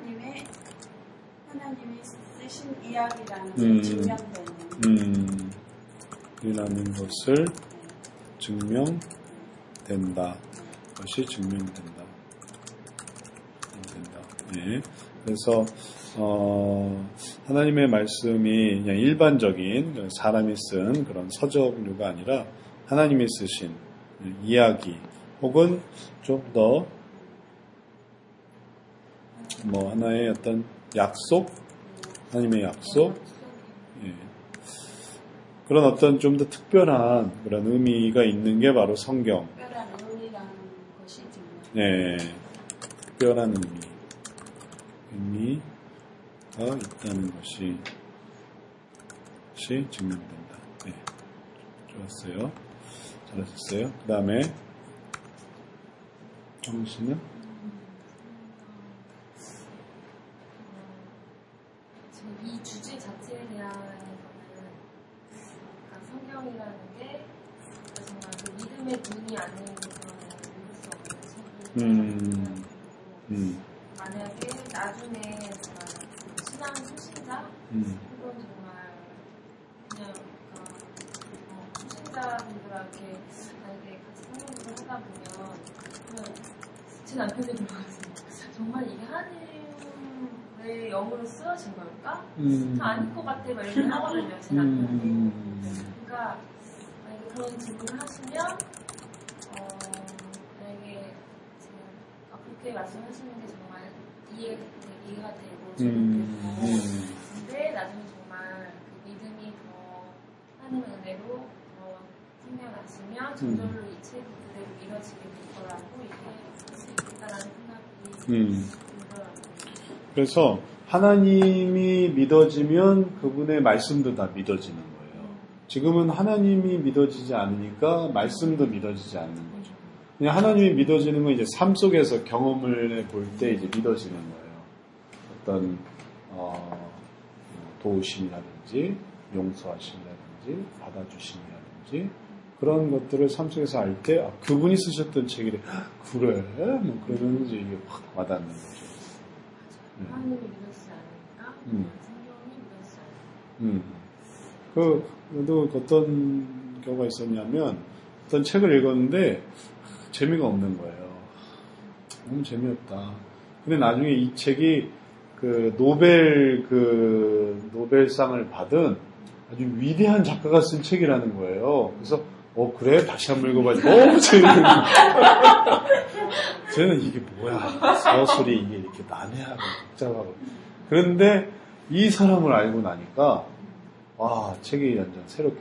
하나님이 쓰신 이야기라는 게 증명되는 이라는 것을 증명된다. 것이 증명된다. 네. 그래서 하나님의 말씀이 그냥 일반적인 사람이 쓴 그런 서적류가 아니라 하나님이 쓰신 이야기 혹은 좀 더 하나의 어떤 약속, 하나님의 약속, 예. 그런 어떤 좀 더 특별한 그런 의미가 있는 게 바로 성경. 특별한 의미라는 것이 네, 특별한 의미가 있다는 것이 증명된다. 네, 좋았어요. 잘하셨어요. 그 다음에 정우 씨는? 지금 이 주제 자체에 대한 거는 성경이라는 게 정말 그 믿음의 눈이 아닌 그런 믿을 수 없는 책이 만약에 나중에 정말 신앙 초신자 혹은 정말 그냥 초신자분들한테 만약에 같이 성경을 하다 보면 그냥 제 남편이 들어가서 정말 이게 하나님의 영으로 쓰여진 걸까? 아닐 것 같아 막 이렇게 하거든요, 제 남편이. 그러니까 만약에 그런 질문을 하시면 만약에 지금 그렇게 말씀하시는 게 정말 이해가 되고 좋겠고 근데 나중에 정말 그 믿음이 더 하나님의 은혜로 더 생겨나시면 저절로 이 책이 그대로 이뤄지게 될 거라고 이해할 수 있겠다라는 생각이 들더라고요. 그래서 하나님이 믿어지면 그분의 말씀도 다 믿어지는 거예요. 지금은 하나님이 믿어지지 않으니까 말씀도 믿어지지 않는 거죠. 그냥 하나님이 믿어지는 건 이제 삶 속에서 경험을 볼 때 이제 믿어지는 거예요. 어떤 도우심이라든지 용서하심이라든지 받아주심이라든지 그런 것들을 삶 속에서 알 때 그분이 쓰셨던 책이래. 그래? 뭐 그러면서 이게 확 와닿는 거죠. 하나님이 믿어지지 않으니까 성경이 믿어지지 않으니까 그래도 어떤 경우가 있었냐면 어떤 책을 읽었는데 재미가 없는 거예요. 너무 재미없다. 근데 나중에 이 책이 그 노벨상을 받은 아주 위대한 작가가 쓴 책이라는 거예요. 그래서 그래? 다시 한번 읽어봐야지. 너무 재밌는 거예요. 저는 이게 뭐야. 서술이 이게 이렇게 난해하고 복잡하고. 그런데 이 사람을 알고 나니까 와, 책이 완전 새롭게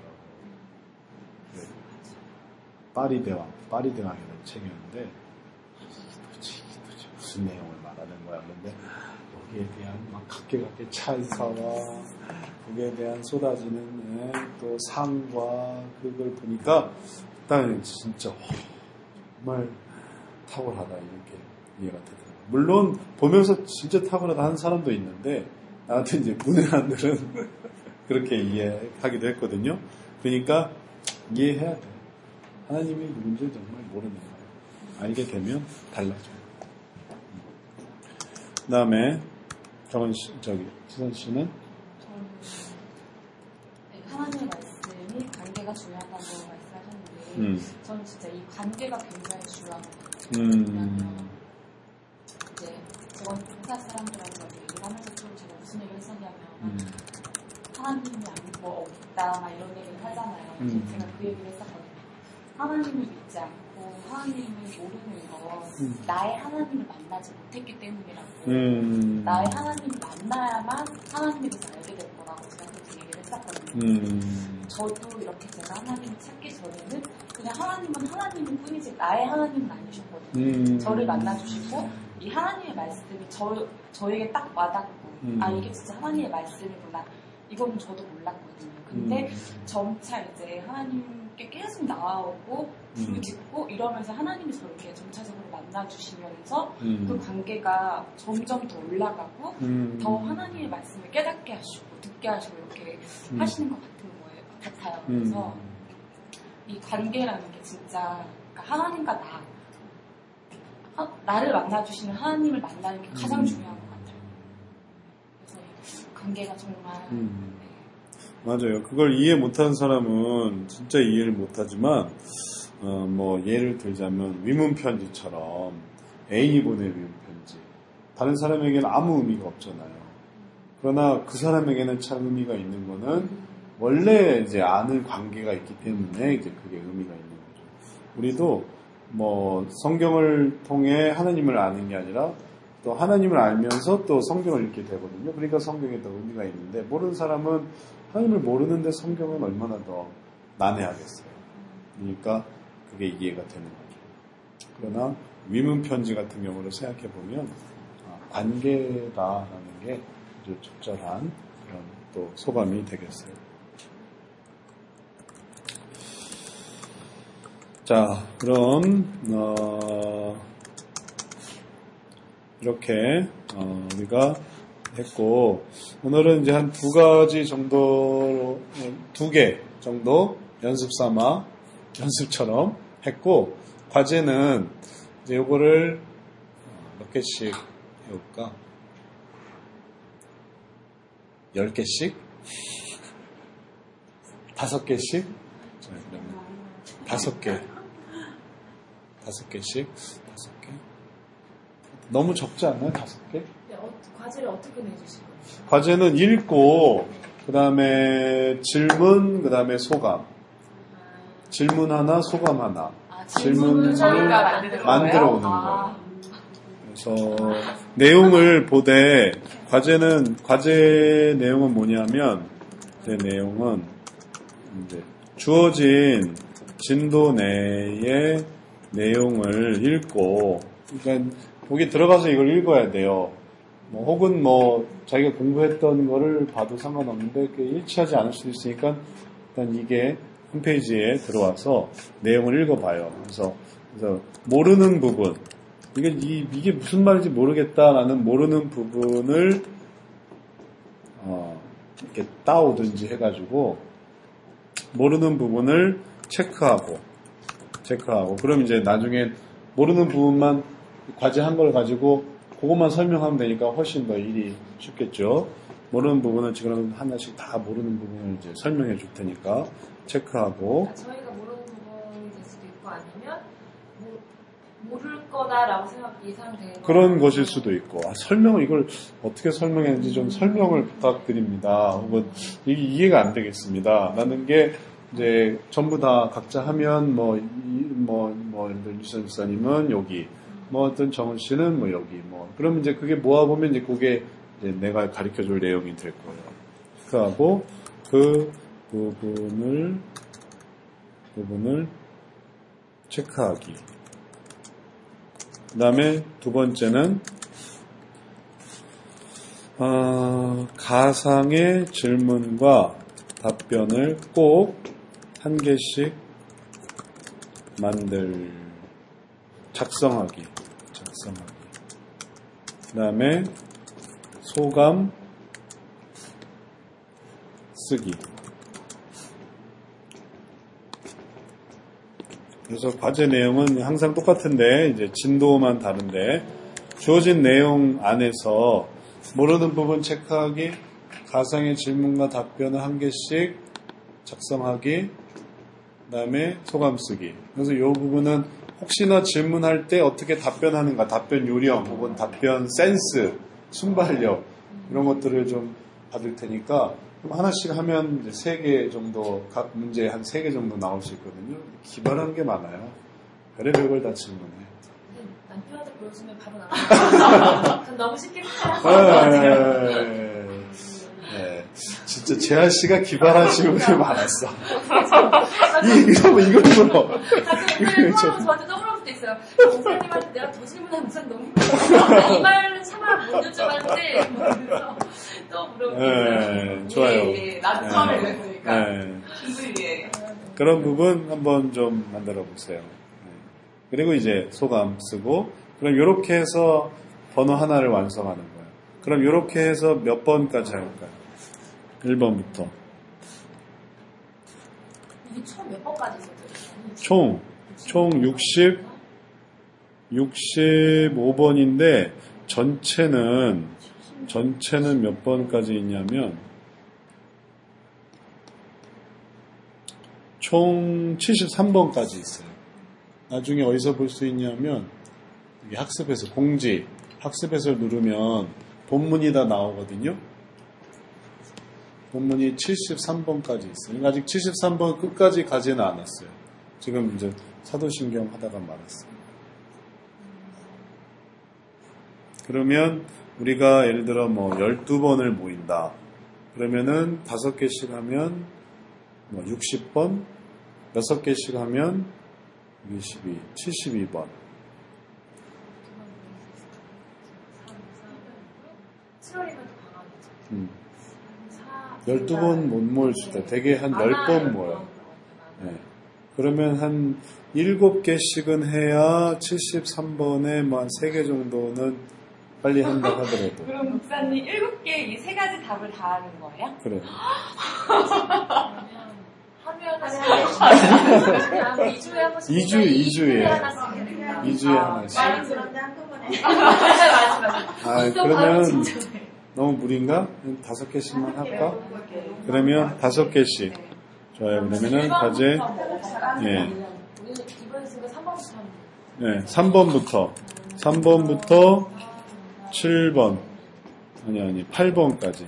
보이더라고요. 파리대왕이라는 책이었는데 도대체 무슨 내용을 말하는 거야. 그런데 거기에 대한 막 각계각계 찬사와 거기에 대한 쏟아지는 또 상과 그걸 보니까 일단 진짜 정말 탁월하다 이렇게 이해가 되더라고요. 물론 보면서 진짜 탁월하다 하는 사람도 있는데 나한테 이제 문외한들은 그렇게 이해하기도 했거든요. 그러니까 이해해야 돼요. 하나님이 누군지 정말 모르는 거예요. 알게 되면 달라져요. 그 다음에 지선 씨는? 하나님의 말씀이 관계가 중요하다고 말씀하셨는데 저는 진짜 이 관계가 굉장히 중요한 것 같아요. 왜냐하면 이제 저번 회사 사람들하고 얘기를 하면서 좀 제가 무슨 얘기를 했었냐면 하나님이 뭐 없다 막 이런 얘기를 하잖아요. 제가 그 얘기를 했었거든요. 하나님을 믿지 않고 하나님을 모르는 건 나의 하나님을 만나지 못했기 때문이라고. 나의 하나님을 만나야만 하나님에 대해서 알게 될 거라고 제가 그렇게 얘기를 했었거든요. 저도 이렇게 제가 하나님을 찾기 전에는 그냥 하나님은 하나님일 뿐이지 나의 하나님은 아니셨거든요. 저를 만나주시고 이 하나님의 말씀이 저에게 딱 와닿고 이게 진짜 하나님의 말씀이구나. 이거는 저도 몰랐거든요. 근데 점차 이제 하나님께 계속 나아오고 부르짖고 이러면서 하나님이 저렇게 점차적으로 만나주시면서 그 관계가 점점 더 올라가고 더 하나님의 말씀을 깨닫게 하시고 듣게 하시고 이렇게 하시는 것 같아요. 그래서 이 관계라는 게 진짜 그러니까 하나님과 나를 만나주시는 하나님을 만나는 게 가장 중요한 것 같아요. 그래서 관계가 정말 맞아요. 그걸 이해 못하는 사람은 진짜 이해를 못하지만 뭐 예를 들자면 위문편지처럼 애인이 보낸 위문편지 다른 사람에게는 아무 의미가 없잖아요. 그러나 그 사람에게는 참 의미가 있는 거는 원래 이제 아는 관계가 있기 때문에 이제 그게 의미가 있는 거죠. 우리도 뭐 성경을 통해 하나님을 아는 게 아니라 또 하나님을 알면서 또 성경을 읽게 되거든요. 그러니까 성경에 더 의미가 있는데 모르는 사람은 하나님을 모르는데 성경은 얼마나 더 난해하겠어요. 그러니까 그게 이해가 되는 거죠. 그러나 위문편지 같은 경우를 생각해보면 관계다라는 게 아주 적절한 그런 또 소감이 되겠어요. 자, 그럼 이렇게 우리가 했고 오늘은 이제 한 2개 정도 연습 삼아 연습처럼 했고 과제는 이제 요거를 몇 개씩 해볼까? 10개씩? 5개씩? 자, 그러면 5개. 5개씩? 5개? 너무 적지 않나요? 5개? 네, 과제를 어떻게 내주실 거예요? 과제는 읽고, 그 다음에 질문, 그 다음에 소감. 질문 하나, 소감 하나. 질문을 만들어 오는 거예요. 그래서 내용을 보되 과제 내용은 뭐냐면 그 내용은 이제 주어진 진도 내의 내용을 읽고 그러니까 거기 들어가서 이걸 읽어야 돼요. 뭐 혹은 뭐 자기가 공부했던 거를 봐도 상관없는데 일치하지 않을 수도 있으니까 일단 이게 홈페이지에 들어와서 내용을 읽어봐요. 그래서 모르는 부분 이게 무슨 말인지 모르겠다라는 모르는 부분을 이렇게 따오든지 해가지고 모르는 부분을 체크하고 그럼 이제 나중에 모르는 부분만 과제 한 걸 가지고 그것만 설명하면 되니까 훨씬 더 일이 쉽겠죠. 모르는 부분은 지금 하나씩 다 모르는 부분을 이제 설명해 줄 테니까 체크하고. 저희가 모르는 부분이 될 수도 있고 아니면 모를 거다라고 예상되는 그런 것일 수도 있고 설명을 이걸 어떻게 설명했는지 좀 설명을 부탁드립니다. 혹은 이게 이해가 안 되겠습니다. 라는 게 이제 전부 다 각자 하면 예를 들어 유선 집사님은 여기 어떤 정은 씨는 여기 그러면 이제 그게 모아보면 이제 그게 이제 내가 가르쳐 줄 내용이 될 거예요. 그하고 그 부분을 체크하기. 그 다음에 두 번째는 가상의 질문과 답변을 꼭 한 개씩 작성하기. 그 다음에 소감 쓰기. 그래서 과제 내용은 항상 똑같은데 이제 진도만 다른데 주어진 내용 안에서 모르는 부분 체크하기, 가상의 질문과 답변을 한 개씩 작성하기, 그 다음에 소감 쓰기. 그래서 이 부분은 혹시나 질문할 때 어떻게 답변하는가, 답변 요령 혹은 답변 센스, 순발력 이런 것들을 좀 받을 테니까 하나씩 하면 이제 3개 정도, 각 문제 한 3개 정도 나올 수 있거든요. 기발한 게 많아요. 별의별 걸 다 질문해. 남편한테 보여주면 바로 나와요. 너무 쉽게 생각하는 것 같아요. 진짜 재한 씨가 기발한 질문이 많았어. 이걸 물어. 가끔 저한테 떠오를 수도 있어요. 목사님한테 내가 더 질문하면 목사님 너무 이 말은 차마 못 여쭤봤는데 또 물어보고. 좋아요. 나도 처음에 그랬으니까. 그런 부분 한번 좀 만들어 보세요. 그리고 이제 소감 쓰고 그럼 이렇게 해서 번호 하나를 완성하는 거예요. 그럼 이렇게 해서 몇 번까지 할까요? 1번부터. 이게 총 몇 번까지 있었죠? 총 65번인데 전체는 몇 번까지 있냐면 총 73번까지 있어요. 나중에 어디서 볼 수 있냐면 여기 학습해설 공지 학습해설 누르면 본문이 다 나오거든요. 본문이 73번까지 있어요. 아직 73번 끝까지 가지는 않았어요. 지금 이제 사도신경 하다가 말았어요. 그러면 우리가 예를 들어 뭐 12번을 모인다. 그러면은 5개씩 하면 뭐 60번, 6개씩 하면 22, 72번. 7월이면 강하겠죠. 12번 못 모일 수 있다. 되게 한 10번 모여요. 네. 그러면 한 7개씩은 해야 73번에 뭐 한 3개 정도는 빨리 한다 하더라도. 그럼 목사님 7개 이 3가지 답을 다 하는 거예요? 그래. 하면 2주에 한 번씩 2주에 하나씩. 말은 그런데 한꺼번에. 맞아. 그러면 너무 무리인가? 5개씩만 할까? 그러면 5개씩. 좋아요. 그러면은 과제 이번에 쓰면 3번부터 하면 네, 3번부터 7번 아니 8번까지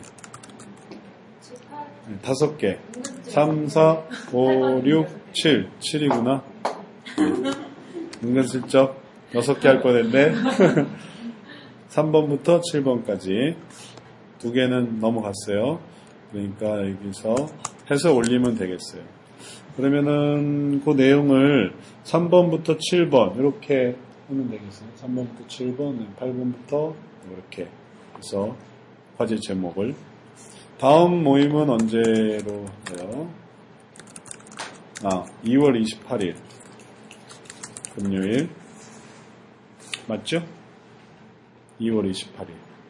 5개 3, 4, 5, 6, 7 7이구나. 은근슬쩍 6개 할 뻔했네. 3번부터 7번까지 2개는 넘어갔어요. 그러니까 여기서 해서 올리면 되겠어요. 그러면은 그 내용을 3번부터 7번 이렇게 하면 되겠어요. 3번부터 7번, 8번부터 이렇게 해서 과제 제목을. 다음 모임은 언제로 해요? 2월 28일 금요일 맞죠? 2월 28일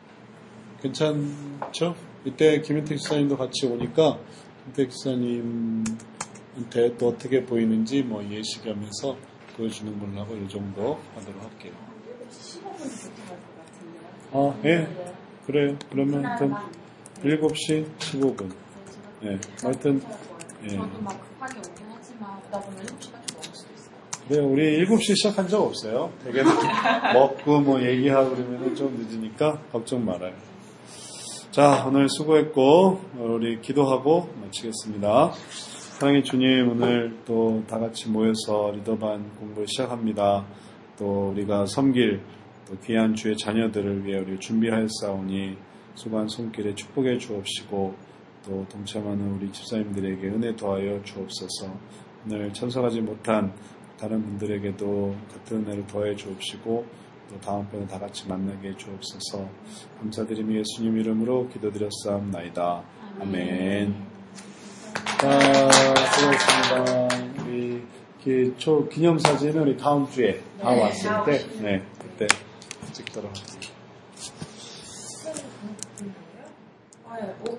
괜찮죠? 이때 김현택 지사님도 같이 오니까 김현택 지사님한테 또 어떻게 보이는지 뭐 예시하면서 보여주는 걸로 하고 이 정도 하도록 할게요. 15분 도착할 것 같은데요. 예. 그래요. 그러면 하여튼 7시 15분. 예. 하여튼, 예. 저도 막 급하게 오긴 하지만 오다 보면 7시밖에 넘을 수도 있어요. 그래요. 우리 7시 시작한 적 없어요. 되게 먹고 뭐 얘기하고 그러면 좀 늦으니까 걱정 말아요. 자, 오늘 수고했고, 우리 기도하고 마치겠습니다. 사랑의 주님, 오늘 또 다 같이 모여서 리더반 공부를 시작합니다. 또 우리가 섬길 또 귀한 주의 자녀들을 위해 우리 준비하였사오니 수고한 손길에 축복해 주옵시고 또 동참하는 우리 집사님들에게 은혜 더하여 주옵소서. 오늘 참석하지 못한 다른 분들에게도 같은 은혜를 더해 주옵시고 또 다음번에 다 같이 만나게 해 주옵소서. 감사드리며 예수님 이름으로 기도드렸사옵나이다. 아멘. 자, 수고하셨습니다. 우리 기념사진은 우리 다음 주에 다 왔을 때, 그때 찍도록 할게요.